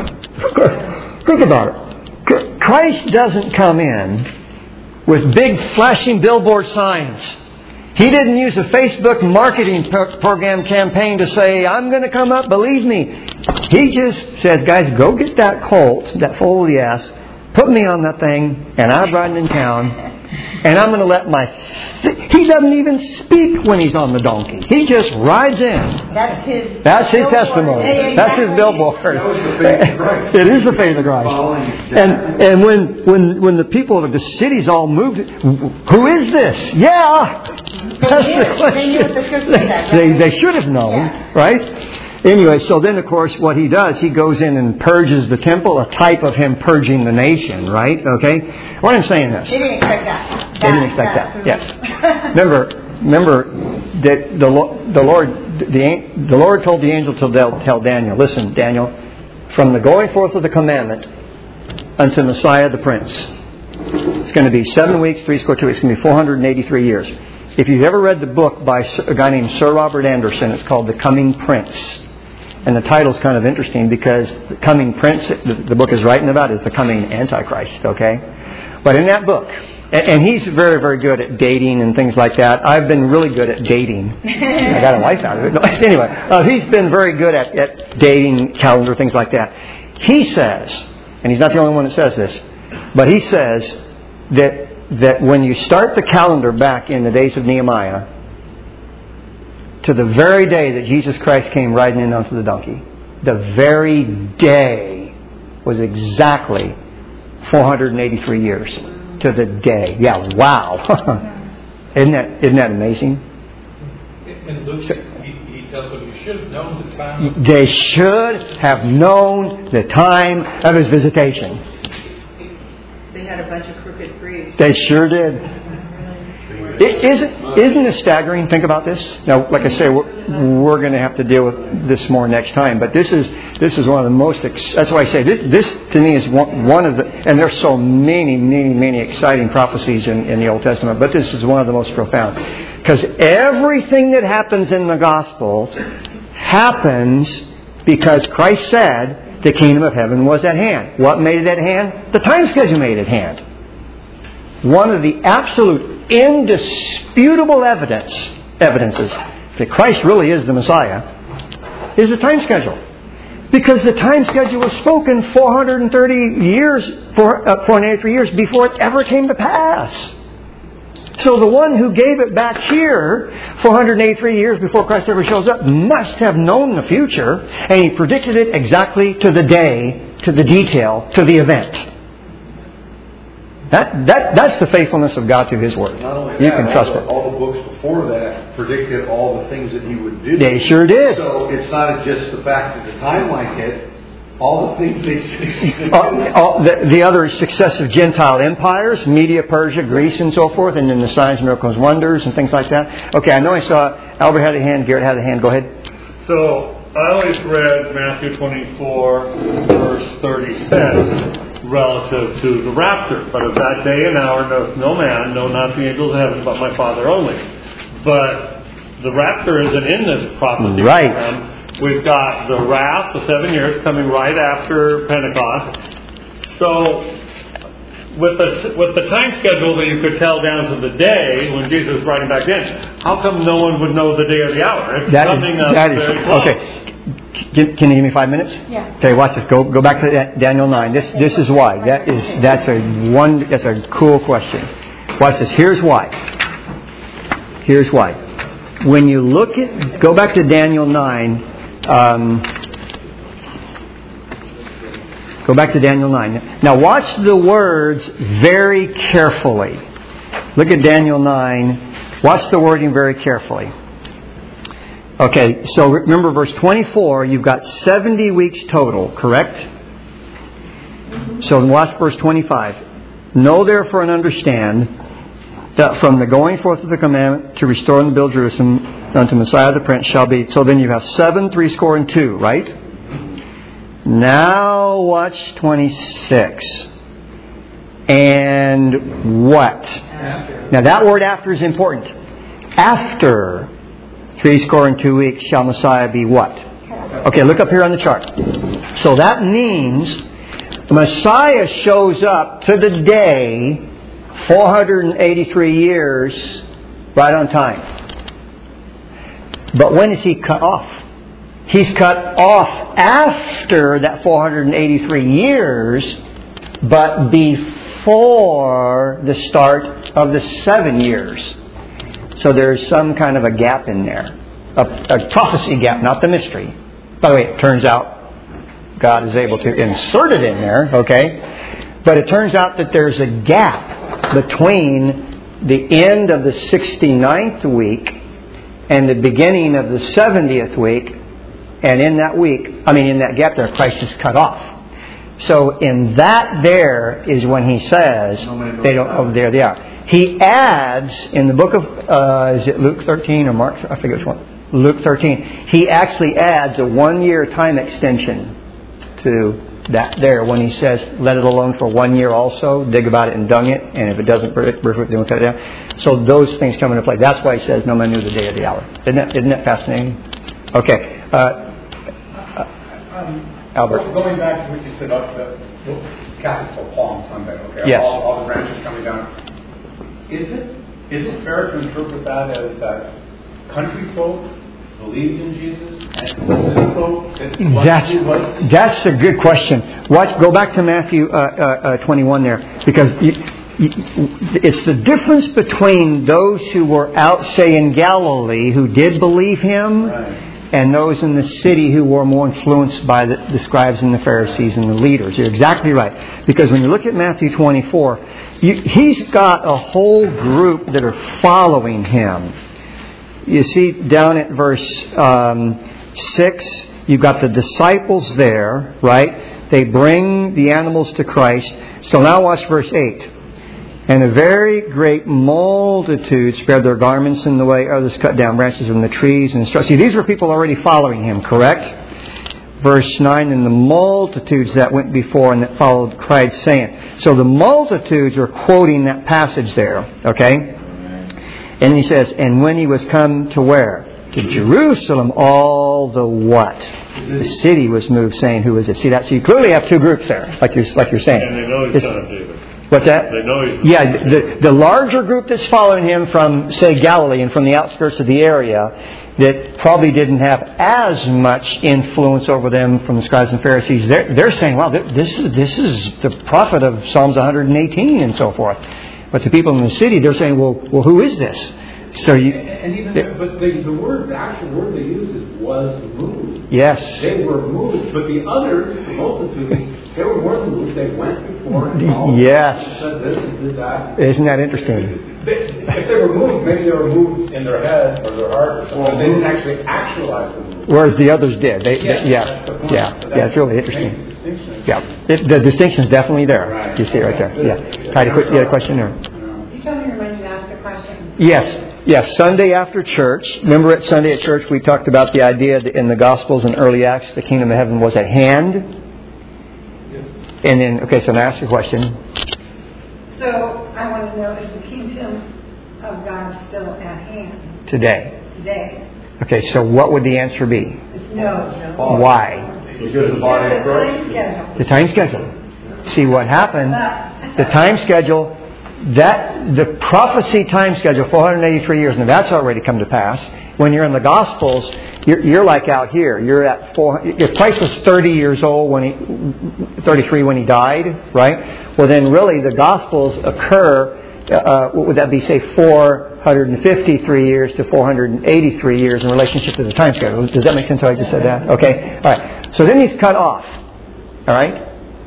Think about it. Christ doesn't come in with big flashing billboard signs. He didn't use a Facebook marketing program campaign to say, I'm going to come up, believe me. He just says, guys, go get that colt, that foal of the ass, put me on that thing, and I'm riding in town, and I'm going to let my... He doesn't even speak when he's on the donkey. He just rides in. That's his That's his billboard. testimony. Exactly. That's his billboard. That was the faith of Christ. It is the faith of Christ. And and when when when the people of the cities all moved, who is this? Yeah, that's the question. They knew what the scripture said, right? They they should have known, Yeah. right? Anyway, so then of course what he does, he goes in and purges the temple, a type of him purging the nation, right? Okay, why am I saying this? They didn't expect that. They didn't expect that. Yes. Remember, remember that the the Lord the the Lord told the angel to tell Daniel, listen, Daniel, from the going forth of the commandment unto Messiah the Prince, it's going to be seven weeks, three score two weeks. It's going to be four hundred eighty-three years. If you've ever read the book by a guy named Sir Robert Anderson, it's called The Coming Prince. And the title's kind of interesting because the coming prince, the, the book is writing about, is the coming Antichrist, okay? But in that book, and he's very, very good at dating and things like that. I've been really good at dating. I got a wife out of it. No, anyway, uh, he's been very good at, at dating, calendar, things like that. He says, and he's not the only one that says this, but he says that that when you start the calendar back in the days of Nehemiah to the very day that Jesus Christ came riding in onto the donkey, the very day was exactly four hundred eighty-three years. To the day. Yeah, wow. isn't that isn't that amazing? In Luke, he, he tells them, you should have known the time. They should have known the time of his visitation. They had a bunch of crooked priests. They sure did. It, isn't, isn't this staggering? Think about this. Now, like I say, we're, we're going to have to deal with this more next time. But this is this is one of the most. Ex- that's why I say this. This to me is one, one of the. And there's so many, many, many exciting prophecies in, in the Old Testament. But this is one of the most profound, because everything that happens in the Gospels happens because Christ said the kingdom of heaven was at hand. What made it at hand? The time schedule made it at hand. One of the absolute indisputable evidence evidences that Christ really is the Messiah is the time schedule. Because the time schedule was spoken four hundred thirty years, four hundred eighty-three years before it ever came to pass. So the one who gave it back here four hundred eighty-three years before Christ ever shows up must have known the future, and he predicted it exactly to the day, to the detail, to the event. That, that that's the faithfulness of God to His Word. Not only you that, can trust all the, it. all the books before that predicted all the things that He would do. They sure did. So it's not just the fact that the timeline hit. All the things they all, all, the, the other successive Gentile empires, Media, Persia, Greece, and so forth, and then the signs, miracles, wonders, and things like that. Okay, I know I saw Albert had a hand, Garrett had a hand. Go ahead. So I always read Matthew twenty-four, verse thirty-six. Relative to the rapture. But of that day and hour knoweth no man, no not the angels of heaven, but my Father only. But the rapture isn't in this prophecy. Right. Program. We've got the wrath, the seven years, coming right after Pentecost. So with the with the time schedule that you could tell down to the day when Jesus was writing back then, how come no one would know the day or the hour? It's that something is, that's that is, very close. okay. Can, can you give me five minutes? Yeah. Okay, watch this. Go go back to Daniel nine. This this is why. That is that's a one that's a cool question. Watch this. Here's why. Here's why. When you look at go back to Daniel nine. Um, go back to Daniel nine. Now watch the words very carefully. Look at Daniel nine. Watch the wording very carefully. Okay, so remember verse twenty-four, you've got seventy weeks total, correct? So watch verse twenty-five. Know therefore and understand that from the going forth of the commandment to restore and build Jerusalem unto Messiah the Prince shall be. So then you have seven, three score and two, right? Now watch twenty-six. And what? After. Now that word after is important. After three score and two weeks shall Messiah be what? Okay, look up here on the chart. So that means Messiah shows up to the day four hundred eighty-three years right on time. But when is He cut off? He's cut off after that four hundred eighty-three years, but before the start of the seven years. So there's some kind of a gap in there. A, a prophecy gap, not the mystery. By the way, it turns out God is able to insert it in there, okay? But it turns out that there's a gap between the end of the sixty-ninth week and the beginning of the seventieth week. And in that week, I mean in that gap there, Christ is cut off. So in that there is when He says, they don't, oh, there they are. He adds in the book of, uh, is it Luke thirteen or Mark? I forget which one. Luke thirteen. He actually adds a one-year time extension to that there when He says, let it alone for one year also. Dig about it and dung it. And if it doesn't bear fruit, then we'll cut it down. So those things come into play. That's why He says, no man knew the day or the hour. Isn't that, isn't that fascinating? Okay. Uh, uh, um, Albert. Going back to what you said about the Catholics for Palm Sunday, okay? Yes. All, all the branches coming down. is it is it fair to interpret that as that country folk believed in Jesus and city folk? That's that's a good question. Watch. Go back to Matthew uh, uh, uh, twenty-one there, because you, you, it's the difference between those who were out, say, in Galilee, who did believe Him. Right. And those in the city who were more influenced by the, the scribes and the Pharisees and the leaders. You're exactly right. Because when you look at Matthew twenty-four, you, he's got a whole group that are following him. You see down at verse um, six, you've got the disciples there, right? They bring the animals to Christ. So now watch verse eight. And a very great multitude spread their garments in the way. Others cut down branches from the trees and struck. See, these were people already following Him, correct? Verse nine, and the multitudes that went before and that followed cried, saying. So the multitudes are quoting that passage there, okay? And he says, and when He was come to where? To Jerusalem, all the what? The city was moved, saying, who is it? See that? So you clearly have two groups there, like you're, like you're saying. And they know He's Son of David. What's that? They know he's yeah, the, the larger group that's following Him from, say, Galilee and from the outskirts of the area that probably didn't have as much influence over them from the scribes and Pharisees, they're, they're saying, well, this is, this is the prophet of Psalms one hundred eighteen and so forth. But the people in the city, they're saying, well, well who is this? So you, and, and even, they, but the, the word, the actual word they use is was moved. Yes. They were moved, but the others, the multitudes, they were more than moved. They went before and all. Yes. Said this and did that. Isn't that interesting? They, if they were moved, maybe they were moved in their head or their heart or something. Well, they didn't actually actualize the movement. Whereas the others did. They, yeah, they, yeah, yeah, yeah, yeah. It's really interesting. Yeah, it, the distinction is definitely there. Right. You see it right there. Yeah. Patty, you had a question there? You told me when you asked a question. Yes. Yes, Sunday after church. Remember at Sunday at church we talked about the idea that in the Gospels and early Acts the kingdom of heaven was at hand. Yes. And then, okay, so now ask your question. So I want to know, is the kingdom of God still at hand Today. today? Okay, so what would the answer be? It's no. Oh. Why? Because the body of Christ. The time schedule. See what happened? The time schedule. That the prophecy time schedule, four hundred eighty-three years, now that's already come to pass. When you're in the Gospels, you're, you're like out here. You're at four. If Christ was thirty years old when he, thirty-three when he died, right? Well, then really the Gospels occur. Uh, what would that be? Say four hundred fifty-three years to four hundred eighty-three years in relationship to the time schedule. Does that make sense? How I just said that? Okay. All right. So then he's cut off. All right.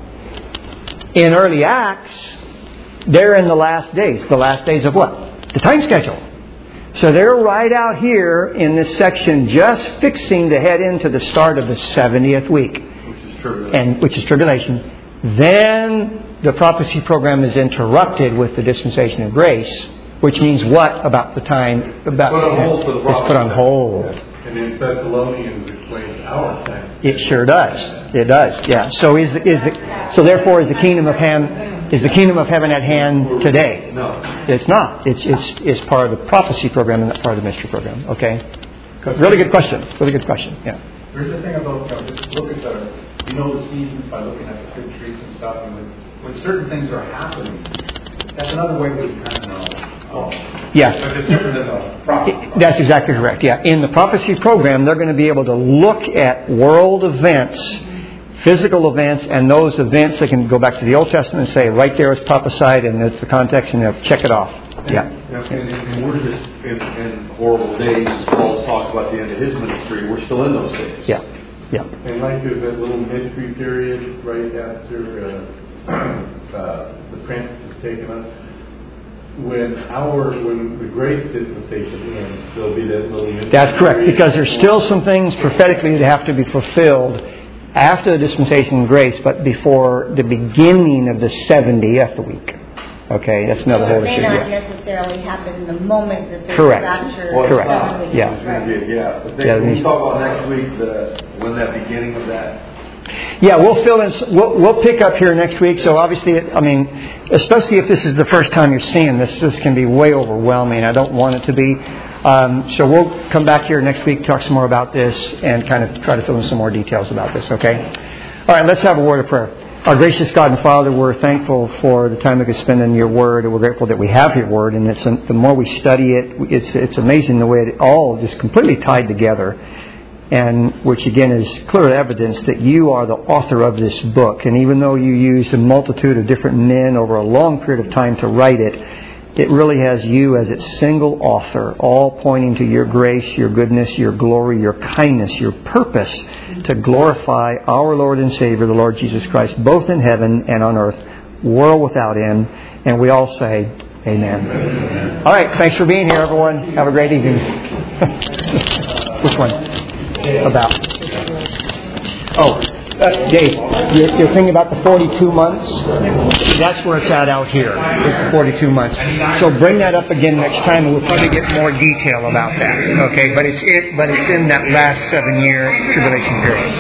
In early Acts, they're in the last days. The last days of what? The time schedule. So they're right out here in this section just fixing to head into the start of the seventieth week. Which is tribulation. And which is tribulation. Then the prophecy program is interrupted with the dispensation of grace, which means what about the time? About put on hold for the It's put on hold. And in Thessalonians explains our time. It sure does. It does. Yeah. So is the, is the so therefore is the kingdom of heaven is the kingdom of heaven at hand today? No. It's not. It's it's it's part of the prophecy program and not part of the mystery program. Okay. Really good question. Really good question. Yeah. There's a thing about, you know, just look at the, you know, the seasons by looking at the fig trees and stuff, and when, when certain things are happening, that's another way we kind of know. Oh, Yeah. but it's different than the prophecy. That's exactly correct. Yeah. In the prophecy program, they're going to be able to look at world events, physical events, and those events they can go back to the Old Testament and say, right there is prophesied, and it's the context, and they'll check it off. Yeah. And, and, and we're just in, in horrible days, as Paul's talked about the end of his ministry. We're still in those days. Yeah. Yeah. And like there's that little mystery period right after uh, uh, the prince is taken up. When our when the grace dispensation ends, there'll be that little mystery. That's correct, because there's still some things prophetically that have to be fulfilled after the dispensation of grace, but before the beginning of the seventieth week. Okay, that's another So whole it may issue. not Yeah. necessarily happen the moment that there's Correct. rapture. Well, it's Correct. not. Yeah. It's going to be, yeah. But then, Yeah, when we- we talk about next week, the, when that beginning of that. Yeah, we'll fill in. We'll, we'll pick up here next week. So obviously, I mean, especially if this is the first time you're seeing this, this can be way overwhelming. I don't want it to be. Um, so we'll come back here next week, talk some more about this, and kind of try to fill in some more details about this. Okay. All right. Let's have a word of prayer. Our gracious God and Father, we're thankful for the time we could spend in your Word, and we're grateful that we have your Word, and it's, the more we study it, it's, it's amazing the way it all just completely tied together, and which again is clear evidence that you are the author of this book. And even though you used a multitude of different men over a long period of time to write it, it really has you as its single author, all pointing to your grace, your goodness, your glory, your kindness, your purpose to glorify our Lord and Savior, the Lord Jesus Christ, both in heaven and on earth, world without end. And we all say, Amen. Amen. All right, thanks for being here, everyone. Have a great evening. Which one? About. Oh. Uh, Dave, you're, you're thinking about the forty-two months? That's where it's at out here, is the forty-two months. So bring that up again next time and we'll probably get more detail about that. Okay, but it's it, but it's in that last seven-year tribulation period.